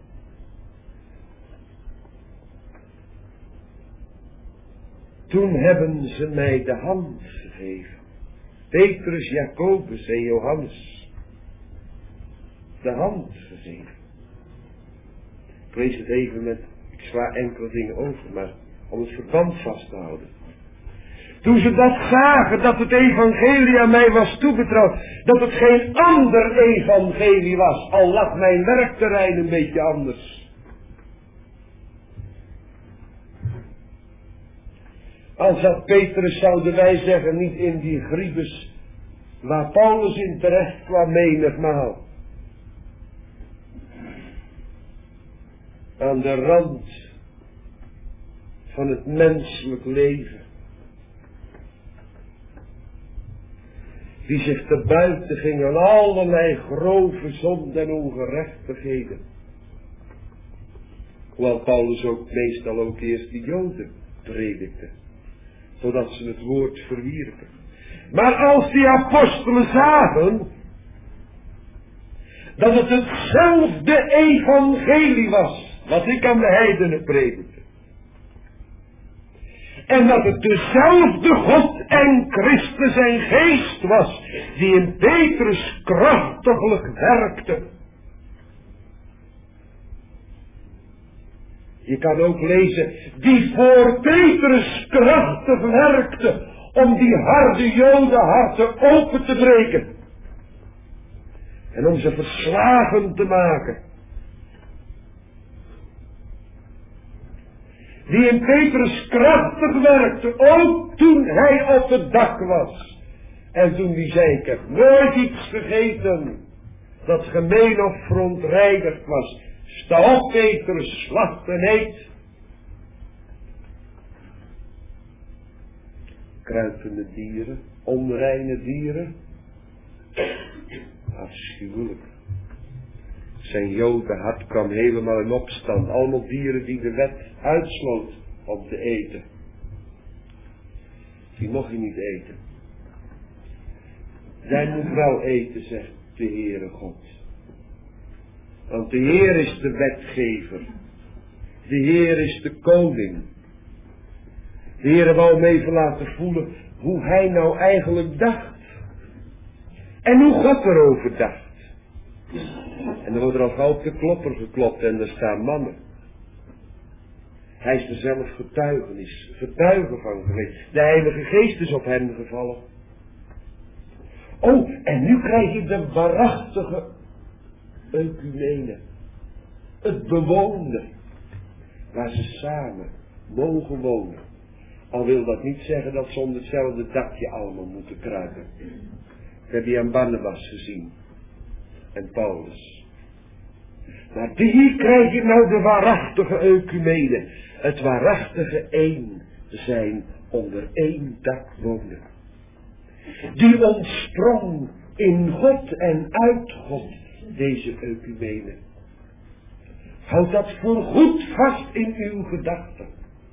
toen hebben ze mij de hand gegeven. Petrus, Jacobus en Johannes. De hand gegeven. Ik lees het even met, ik sla enkele dingen over, maar om het verband vast te houden. Toen ze dat zagen, dat het evangelie aan mij was toebetrouwd, dat het geen ander evangelie was, al lag mijn werkterrein een beetje anders. Als dat Petrus, zouden wij zeggen, niet in die griebes waar Paulus in terecht kwam menigmaal. Aan de rand van het menselijk leven. Die zich te buiten ging aan allerlei grove zonden en ongerechtigheden. Hoewel Paulus ook meestal ook eerst de Joden predikte. Zodat ze het woord verwierpen. Maar als die apostelen zagen dat het hetzelfde evangelie was wat ik aan de heidenen predikte. En dat het dezelfde God en Christus en Geest was die in Petrus krachtiglijk werkte. Je kan ook lezen, die voor Petrus krachtig werkte om die harde Jodenharten open te breken. En om ze verslagen te maken. Die in Petrus krachtig werkte, ook toen hij op het dak was. En toen die zei, ik heb nooit iets gegeten dat gemeen of verontreinigd was. Sta op, Petrus, slacht en eet. Kruipende dieren, onreine dieren. Afschuwelijk. Zijn Jodenhart kwam helemaal in opstand. Allemaal dieren die de wet uitsloot om te eten. Die mocht je niet eten. Jij moet wel eten, zegt de Heere God. Want de Heer is de wetgever. De Heer is de koning. De Heer wou me even laten voelen hoe hij nou eigenlijk dacht. En hoe God erover dacht. En er wordt er al gauw op de klopper geklopt en er staan mannen. Hij is er zelf getuigenis, getuige van geweest. De Heilige Geest is op hem gevallen. Oh, en nu krijg je de waarachtige ecumene. Het bewoonde. Waar ze samen mogen wonen. Al wil dat niet zeggen dat ze onder hetzelfde dakje allemaal moeten kruipen. Ik heb die aan Barnabas gezien. En Paulus. Maar die krijg je nou de waarachtige ecumene. Het waarachtige één zijn onder één dak wonen. Die ontsprong in God en uit God, deze ecumene. Houd dat voor goed vast in uw gedachten.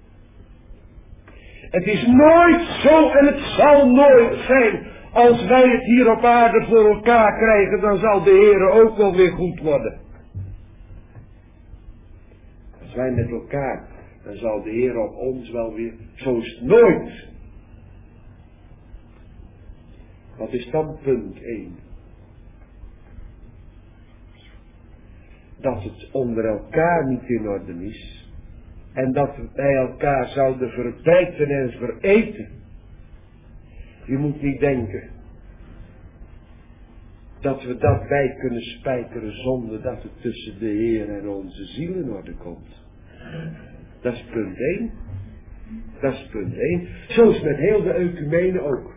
Het is nooit zo en het zal nooit zijn. Als wij het hier op aarde voor elkaar krijgen, dan zal de Heere ook wel weer goed worden. Als wij met elkaar, dan zal de Heer op ons wel weer, zo is het nooit. Wat is dan punt één? Dat het onder elkaar niet in orde is. En dat we bij elkaar zouden verbijten en vereten. Je moet niet denken dat we dat bij kunnen spijkeren zonder dat het tussen de Heer en onze ziel in orde komt. Dat is punt één. Dat is punt één. Zo is met heel de ecumene ook.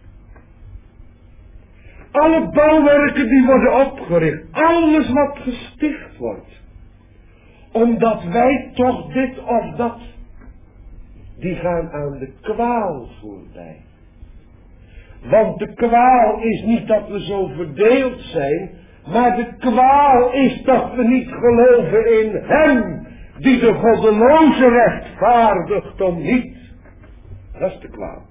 Alle bouwwerken die worden opgericht. Alles wat gesticht wordt. Omdat wij toch dit of dat. Die gaan aan de kwaal voorbij. Want de kwaal is niet dat we zo verdeeld zijn. Maar de kwaal is dat we niet geloven in hem. Die de goddeloze rechtvaardigt om niet. Dat is de kwaal.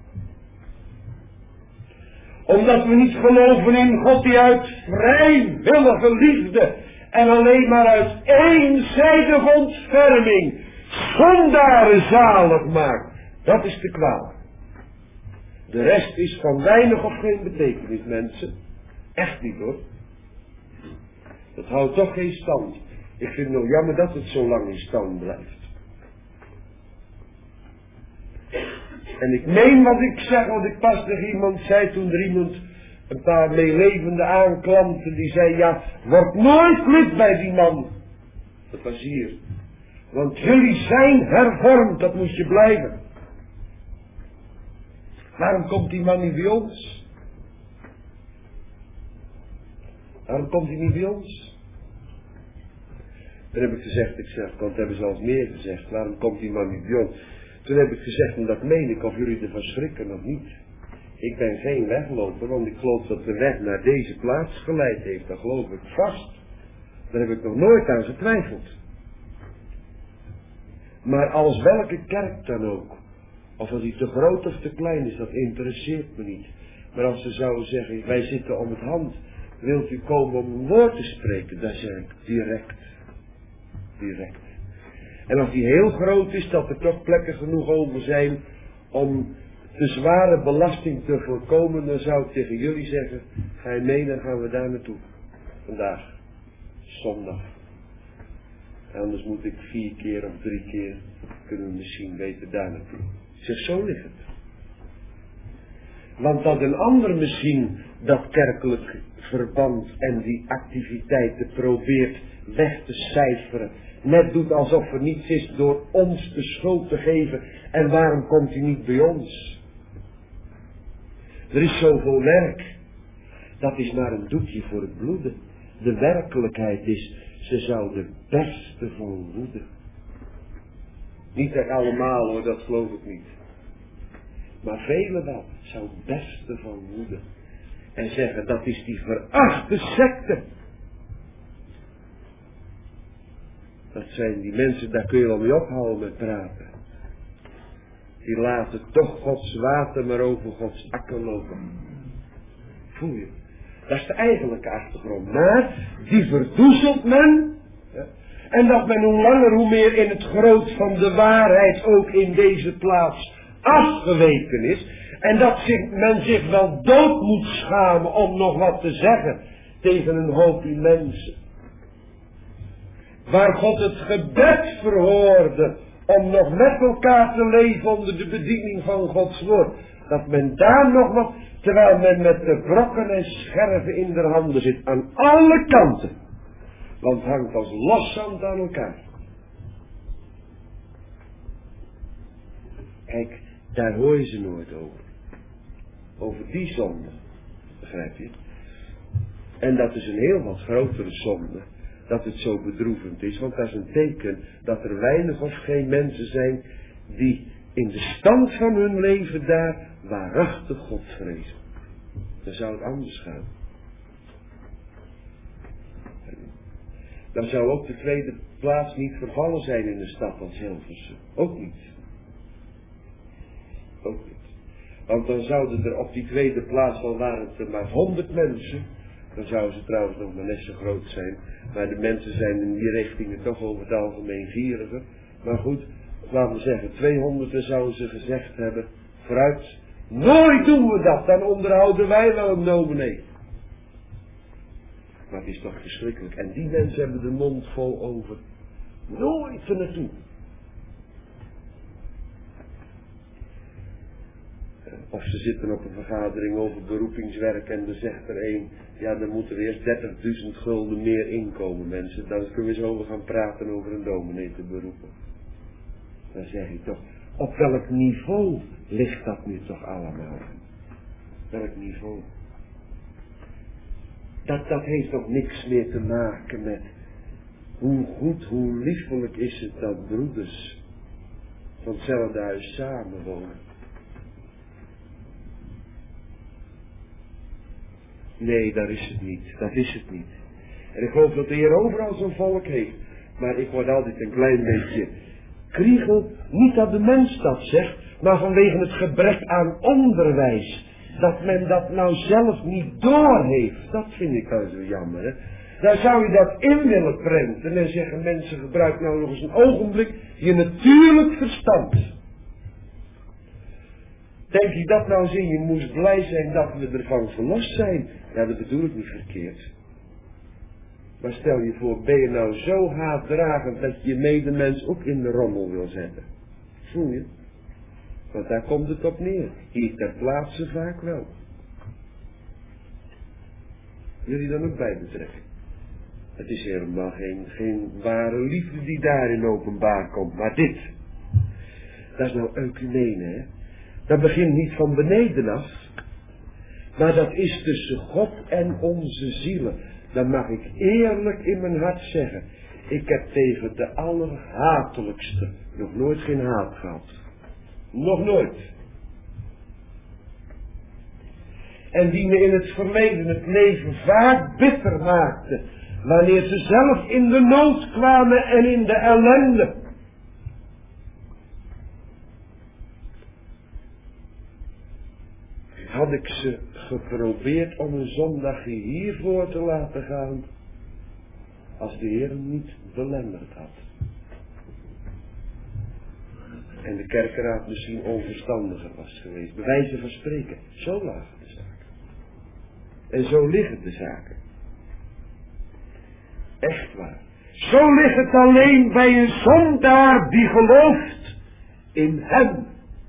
Omdat we niet geloven in God die uit vrijwillige liefde en alleen maar uit eenzijdige ontferming zondaren zalig maakt. Dat is de kwaal. De rest is van weinig of geen betekenis, mensen. Echt niet hoor. Dat houdt toch geen stand. Ik vind het nog jammer dat het zo lang in stand blijft. En ik meen wat ik zeg, want ik pas tegen iemand zei toen er iemand een paar meelevende aanklampte die zei, ja, word nooit lid bij die man. Dat was hier. Want jullie zijn hervormd, dat moet je blijven. Waarom komt die man niet bij ons? Waarom komt hij niet bij ons? Toen heb ik gezegd, ik zeg, want hebben ze al meer gezegd, waarom komt die man niet bij ons? Toen heb ik gezegd, en dat meen ik, of jullie ervan schrikken of niet. Ik ben geen wegloper, want ik geloof dat de weg naar deze plaats geleid heeft. Dat geloof ik vast. Daar heb ik nog nooit aan getwijfeld. Maar als welke kerk dan ook, of als die te groot of te klein is, dat interesseert me niet. Maar als ze zouden zeggen, wij zitten om het hand, wilt u komen om een woord te spreken, dan zeg ik direct. Direct. En als die heel groot is, dat er toch plekken genoeg over zijn om de zware belasting te voorkomen, dan zou ik tegen jullie zeggen, ga je mee, dan gaan we daar naartoe. Vandaag, zondag. Anders moet ik vier keer of drie keer, kunnen we misschien beter daar naartoe. Ik zeg, zo ligt het. Want dat een ander misschien dat kerkelijk verband en die activiteiten probeert weg te cijferen. Net doet alsof er niets is door ons de schuld te geven. En waarom komt hij niet bij ons? Er is zoveel werk. Dat is maar een doekje voor het bloeden. De werkelijkheid is, ze zouden beste van woede. Niet echt allemaal hoor, dat geloof ik niet. Maar velen wel, zou beste van woede. En zeggen, dat is die verachte secte. Dat zijn die mensen, daar kun je wel mee ophouden met praten. Die laten toch Gods water maar over Gods akker lopen. Voel je? Dat is de eigenlijke achtergrond. Maar die verdoezelt men. Ja, en dat men hoe langer hoe meer in het groot van de waarheid ook in deze plaats afgeweken is. En dat zich, men zich wel dood moet schamen om nog wat te zeggen tegen een hoopje mensen. Waar God het gebed verhoorde om nog met elkaar te leven onder de bediening van Gods woord. Dat men daar nog wat, terwijl men met de brokken en scherven in de handen zit, aan alle kanten. Want het hangt als loszand aan elkaar. Kijk, daar hoor je ze nooit over. Over die zonde, begrijp je? En dat is een heel wat grotere zonde. Dat het zo bedroevend is, want dat is een teken dat er weinig of geen mensen zijn die in de stand van hun leven daar waarachtig God vrezen. Dan zou het anders gaan. Dan zou ook de tweede plaats niet vervallen zijn in de stad als Hilversum. Ook niet. Ook niet. Want dan zouden er op die tweede plaats, al waren het er maar honderd mensen, dan zouden ze trouwens nog maar net zo groot zijn. Maar de mensen zijn in die richtingen toch over het algemeen gieriger. Maar goed, laten we zeggen, tweehonderd zouden ze gezegd hebben, vooruit, nooit doen we dat, dan onderhouden wij wel een dominee. Maar het is toch verschrikkelijk. En die mensen hebben de mond vol over, nooit er naartoe. Of ze zitten op een vergadering over beroepingswerk en er zegt er een, ja dan moeten er eerst dertigduizend gulden meer inkomen mensen. Dan kunnen we eens over gaan praten over een dominee te beroepen. Dan zeg je toch, op welk niveau ligt dat nu toch allemaal? Welk niveau? Dat, dat heeft toch niks meer te maken met hoe goed, hoe liefelijk is het dat broeders van hetzelfde huis samenwonen. Nee, dat is het niet. Dat is het niet. En ik geloof dat de Heer overal zo'n volk heeft. Maar ik word altijd een klein beetje kriegel. Niet dat de mens dat zegt, maar vanwege het gebrek aan onderwijs. Dat men dat nou zelf niet doorheeft. Dat vind ik wel zo jammer. Hè? Daar zou je dat in willen prenten en zeggen mensen, gebruik nou nog eens een ogenblik je natuurlijk verstand. Denk je dat nou zin, je moest blij zijn dat we ervan verlost zijn. Ja, dat bedoel ik niet verkeerd. Maar stel je voor, ben je nou zo haatdragend dat je je medemens ook in de rommel wil zetten. Voel je? Want daar komt het op neer. Hier ter plaatse vaak wel. Wil je dan ook bij betrekken? Het is helemaal geen, geen ware liefde die daarin openbaar komt. Maar dit, dat is nou eukumene, hè. Dat begint niet van beneden af. Maar dat is tussen God en onze zielen. Dan mag ik eerlijk in mijn hart zeggen. Ik heb tegen de allerhatelijkste nog nooit geen haat gehad. Nog nooit. En die me in het verleden het leven vaak bitter maakte. Wanneer ze zelf in de nood kwamen en in de ellende. Had ik ze geprobeerd om een zondagje hiervoor te laten gaan, als de Heer hem niet belemmerd had. En de kerkenraad misschien onverstandiger was geweest, bij wijze van spreken. Zo lagen de zaken. En zo liggen de zaken. Echt waar. Zo ligt het alleen bij een zondaar die gelooft in hem.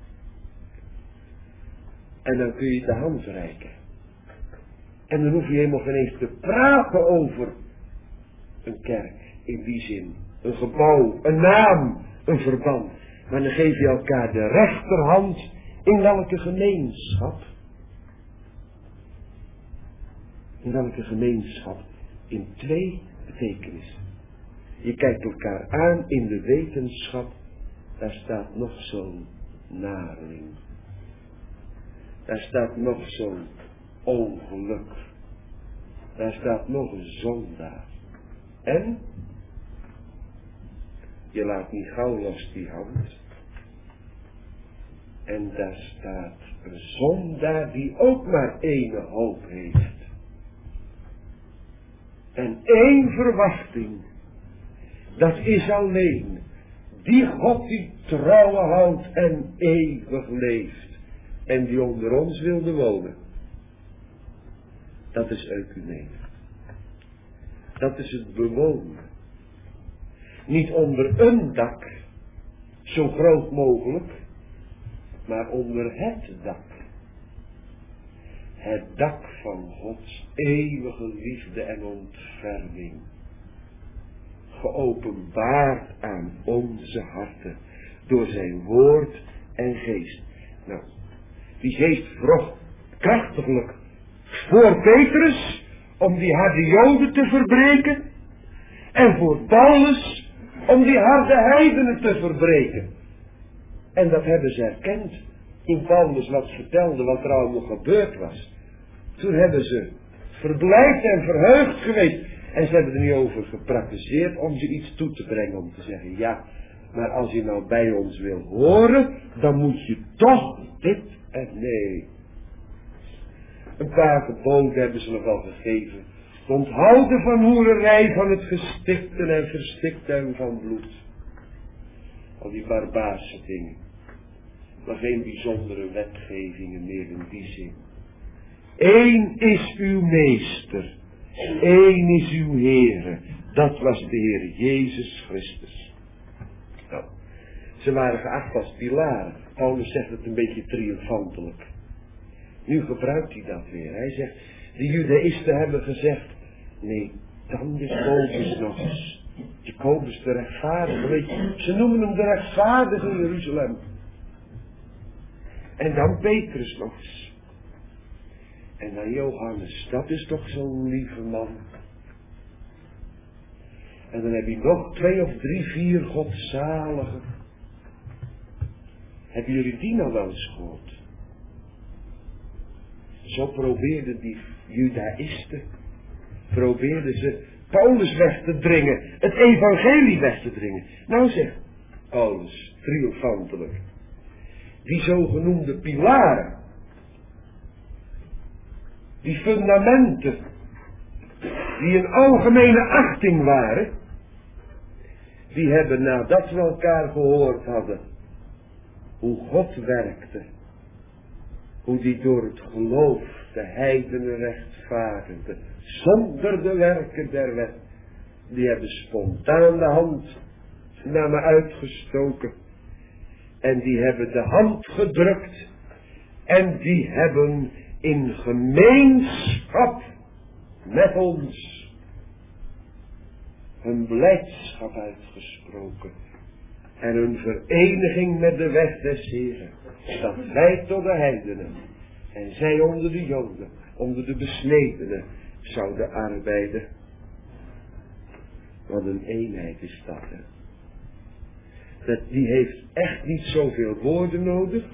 En dan kun je de hand reiken. En dan hoef je helemaal geen eens te praten over een kerk in die zin. Een gebouw, een naam, een verband. Maar dan geef je elkaar de rechterhand in welke gemeenschap? In welke gemeenschap? In twee betekenissen. Je kijkt elkaar aan in de wetenschap, daar staat nog zo'n nareling. Daar staat nog zo'n ongeluk. Daar staat nog een zondaar. En? Je laat niet gauw los die hand. En daar staat een zondaar die ook maar één hoop heeft. En één verwachting. Dat is alleen die God die trouw houdt en eeuwig leeft. En die onder ons wilde wonen. Dat is ecumene. Dat is het bewonen. Niet onder een dak, zo groot mogelijk, maar onder het dak. Het dak van Gods eeuwige liefde en ontferming. Geopenbaard aan onze harten door zijn woord en geest. Nou, die geest vroeg krachtiglijk voor Petrus om die harde Joden te verbreken en voor Paulus om die harde heidenen te verbreken. En dat hebben ze erkend toen Paulus wat vertelde wat er allemaal gebeurd was. Toen hebben ze verblijd en verheugd geweest. En ze hebben er niet over gepraktiseerd om ze iets toe te brengen. Om te zeggen, ja, maar als je nou bij ons wil horen, dan moet je toch dit en nee. Een paar geboden hebben ze nog wel gegeven. Het onthouden van hoererij, van het gestikten en verstikten van bloed. Al die barbaarse dingen. Maar geen bijzondere wetgevingen meer in die zin. Eén is uw meester. Eén is uw Heere. Dat was de Heer Jezus Christus. Nou, ze waren geacht als pilaren. Paulus zegt het een beetje triomfantelijk. Nu gebruikt hij dat weer. Hij zegt, de Judaïsten hebben gezegd, nee, dan is Jacobus nog eens. Jacobus de rechtvaardige, weet je, ze noemen hem de rechtvaardige in Jeruzalem. En dan Petrus nog eens. En dan Johannes, dat is toch zo'n lieve man. En dan heb je nog twee of drie, vier godzaligen. Hebben jullie die nou wel eens gehoord? Zo probeerden die Judaïsten, probeerden ze Paulus weg te dringen, het evangelie weg te dringen. Nou zeg, Paulus, triomfantelijk, die zogenoemde pilaren, die fundamenten, die in algemene achting waren, die hebben nadat we elkaar gehoord hadden, hoe God werkte, hoe die door het geloof de heidenen rechtvaardigde, zonder de werken der wet, die hebben spontaan de hand naar me uitgestoken, en die hebben de hand gedrukt, en die hebben in gemeenschap met ons hun blijdschap uitgesproken en hun vereniging met de weg des Heren, dat wij tot de heidenen en zij onder de Joden, onder de besnedenen zouden arbeiden. Wat een eenheid is dat, hè? Dat die heeft echt niet zoveel woorden nodig.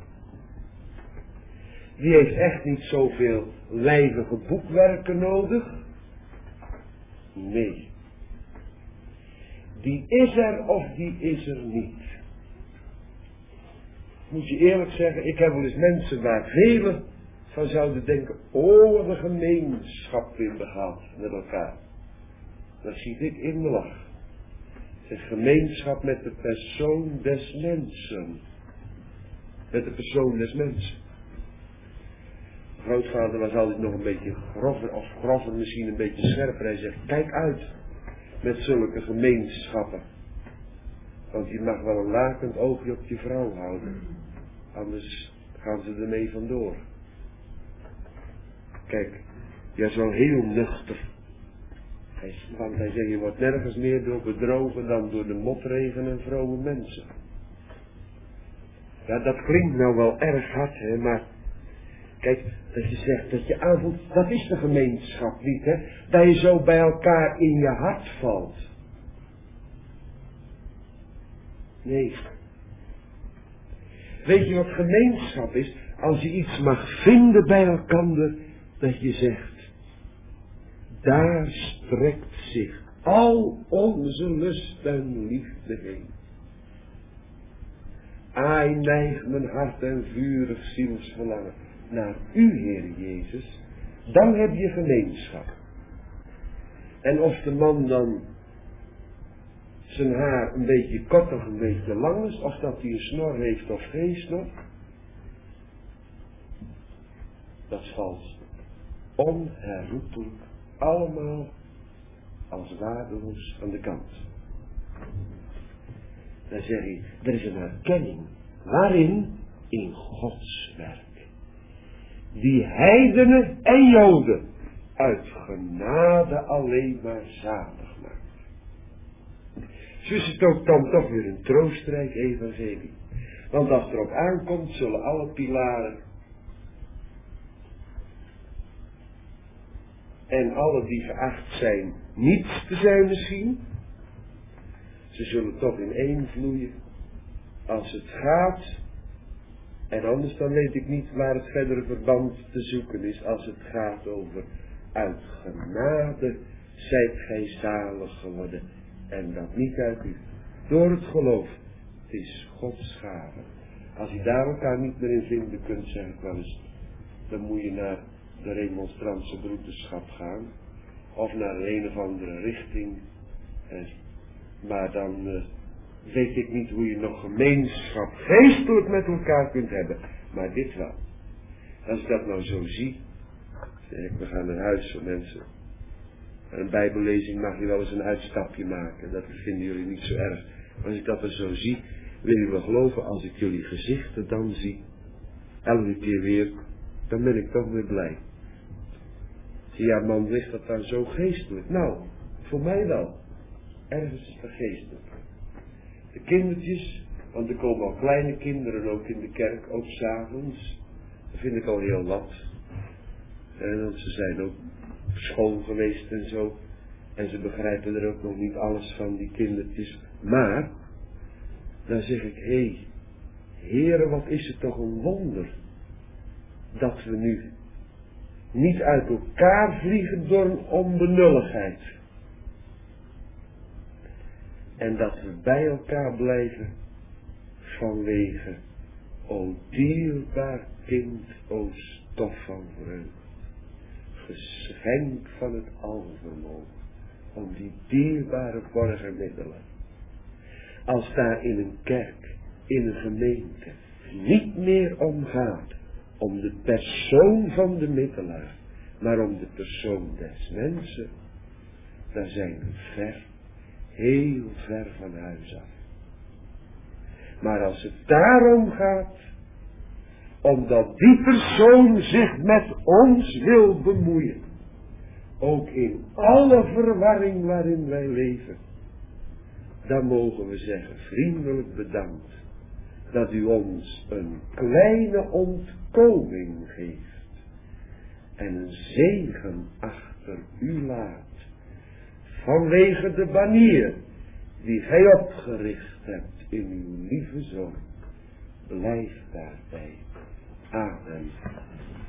Die heeft echt niet zoveel lijvige boekwerken nodig. Nee. Die is er of die is er niet. Moet je eerlijk zeggen, ik heb wel eens mensen waar velen van zouden denken, oh wat een gemeenschap in de gehad met elkaar. Dat zie ik in de lach. Het is gemeenschap met de persoon des mensen. Met de persoon des mensen. Grootvader was altijd nog een beetje grover, of grover misschien een beetje scherper. Hij zegt, kijk uit. met zulke gemeenschappen. Want je mag wel een lakend oogje op je vrouw houden. Anders gaan ze ermee vandoor. Kijk, jij is wel heel nuchter. Hij, want hij zegt, je wordt nergens meer door bedrogen dan door de motregen en vrome mensen. Ja, dat klinkt nou wel erg hard, hè, maar kijk, dat je zegt dat je aanvoelt, dat is de gemeenschap niet, hè. Dat je zo bij elkaar in je hart valt. Nee. Weet je wat gemeenschap is? Als je iets mag vinden bij elkander, dat je zegt, daar strekt zich al onze lust en liefde heen. Ai, neig mijn hart en vurig zielsverlangen naar u, Heer Jezus, dan heb je gemeenschap. En of de man dan zijn haar een beetje kort of een beetje lang is, of dat hij een snor heeft of geen snor, dat valt onherroepelijk allemaal als waardeloos aan de kant. Dan zeg je, er is een herkenning. Waarin? In Gods werk. Die heidenen en joden uit genade alleen maar zalig maakt. Zo is het ook dan toch weer een troostrijk evangelie. Want als het erop aankomt, zullen alle pilaren en alle die geacht zijn niets te zijn misschien, ze zullen toch in één vloeien als het gaat, en anders dan weet ik niet waar het verdere verband te zoeken is, als het gaat over uit genade zijt gij zalig geworden, en dat niet uit u, door het geloof. Het is Gods gave. Als je daar elkaar niet meer in vinden kunt, zeg ik wel eens, dan moet je naar de remonstrantse broederschap gaan, of naar een, een of andere richting, en, maar dan uh, weet ik niet hoe je nog gemeenschap geestelijk met elkaar kunt hebben, maar dit wel. Als ik dat nou zo zie, zeg ik, we gaan naar huis voor mensen. Een bijbellezing mag je wel eens een uitstapje maken, dat vinden jullie niet zo erg. Maar als ik dat er zo zie, wil je wel geloven, als ik jullie gezichten dan zie, elke keer weer, dan ben ik toch weer blij. Ja man, ligt dat dan zo geestelijk? Nou, voor mij wel. Ergens is dat geestelijk. De kindertjes, want er komen al kleine kinderen ook in de kerk, ook 's avonds. Dat vind ik al heel wat. En want ze zijn ook op school geweest en zo. En ze begrijpen er ook nog niet alles van, die kindertjes. Maar, dan zeg ik, hé, hey, Heere, wat is het toch een wonder dat we nu niet uit elkaar vliegen door een onbenulligheid. En dat we bij elkaar blijven vanwege, o dierbaar kind, o stof van vreugde, geschenk van het alvermogen, om die dierbare borgermiddelen. Als daar in een kerk, in een gemeente, niet meer om gaat, om de persoon van de middelaar, maar om de persoon des mensen, dan zijn we ver, heel ver van huis af. Maar als het daarom gaat, omdat die persoon zich met ons wil bemoeien, ook in alle verwarring waarin wij leven, dan mogen we zeggen, vriendelijk bedankt, dat u ons een kleine ontkoming geeft en een zegen achter u laat, vanwege de banier die gij opgericht hebt in uw lieve Zoon. Blijf daarbij. Amen.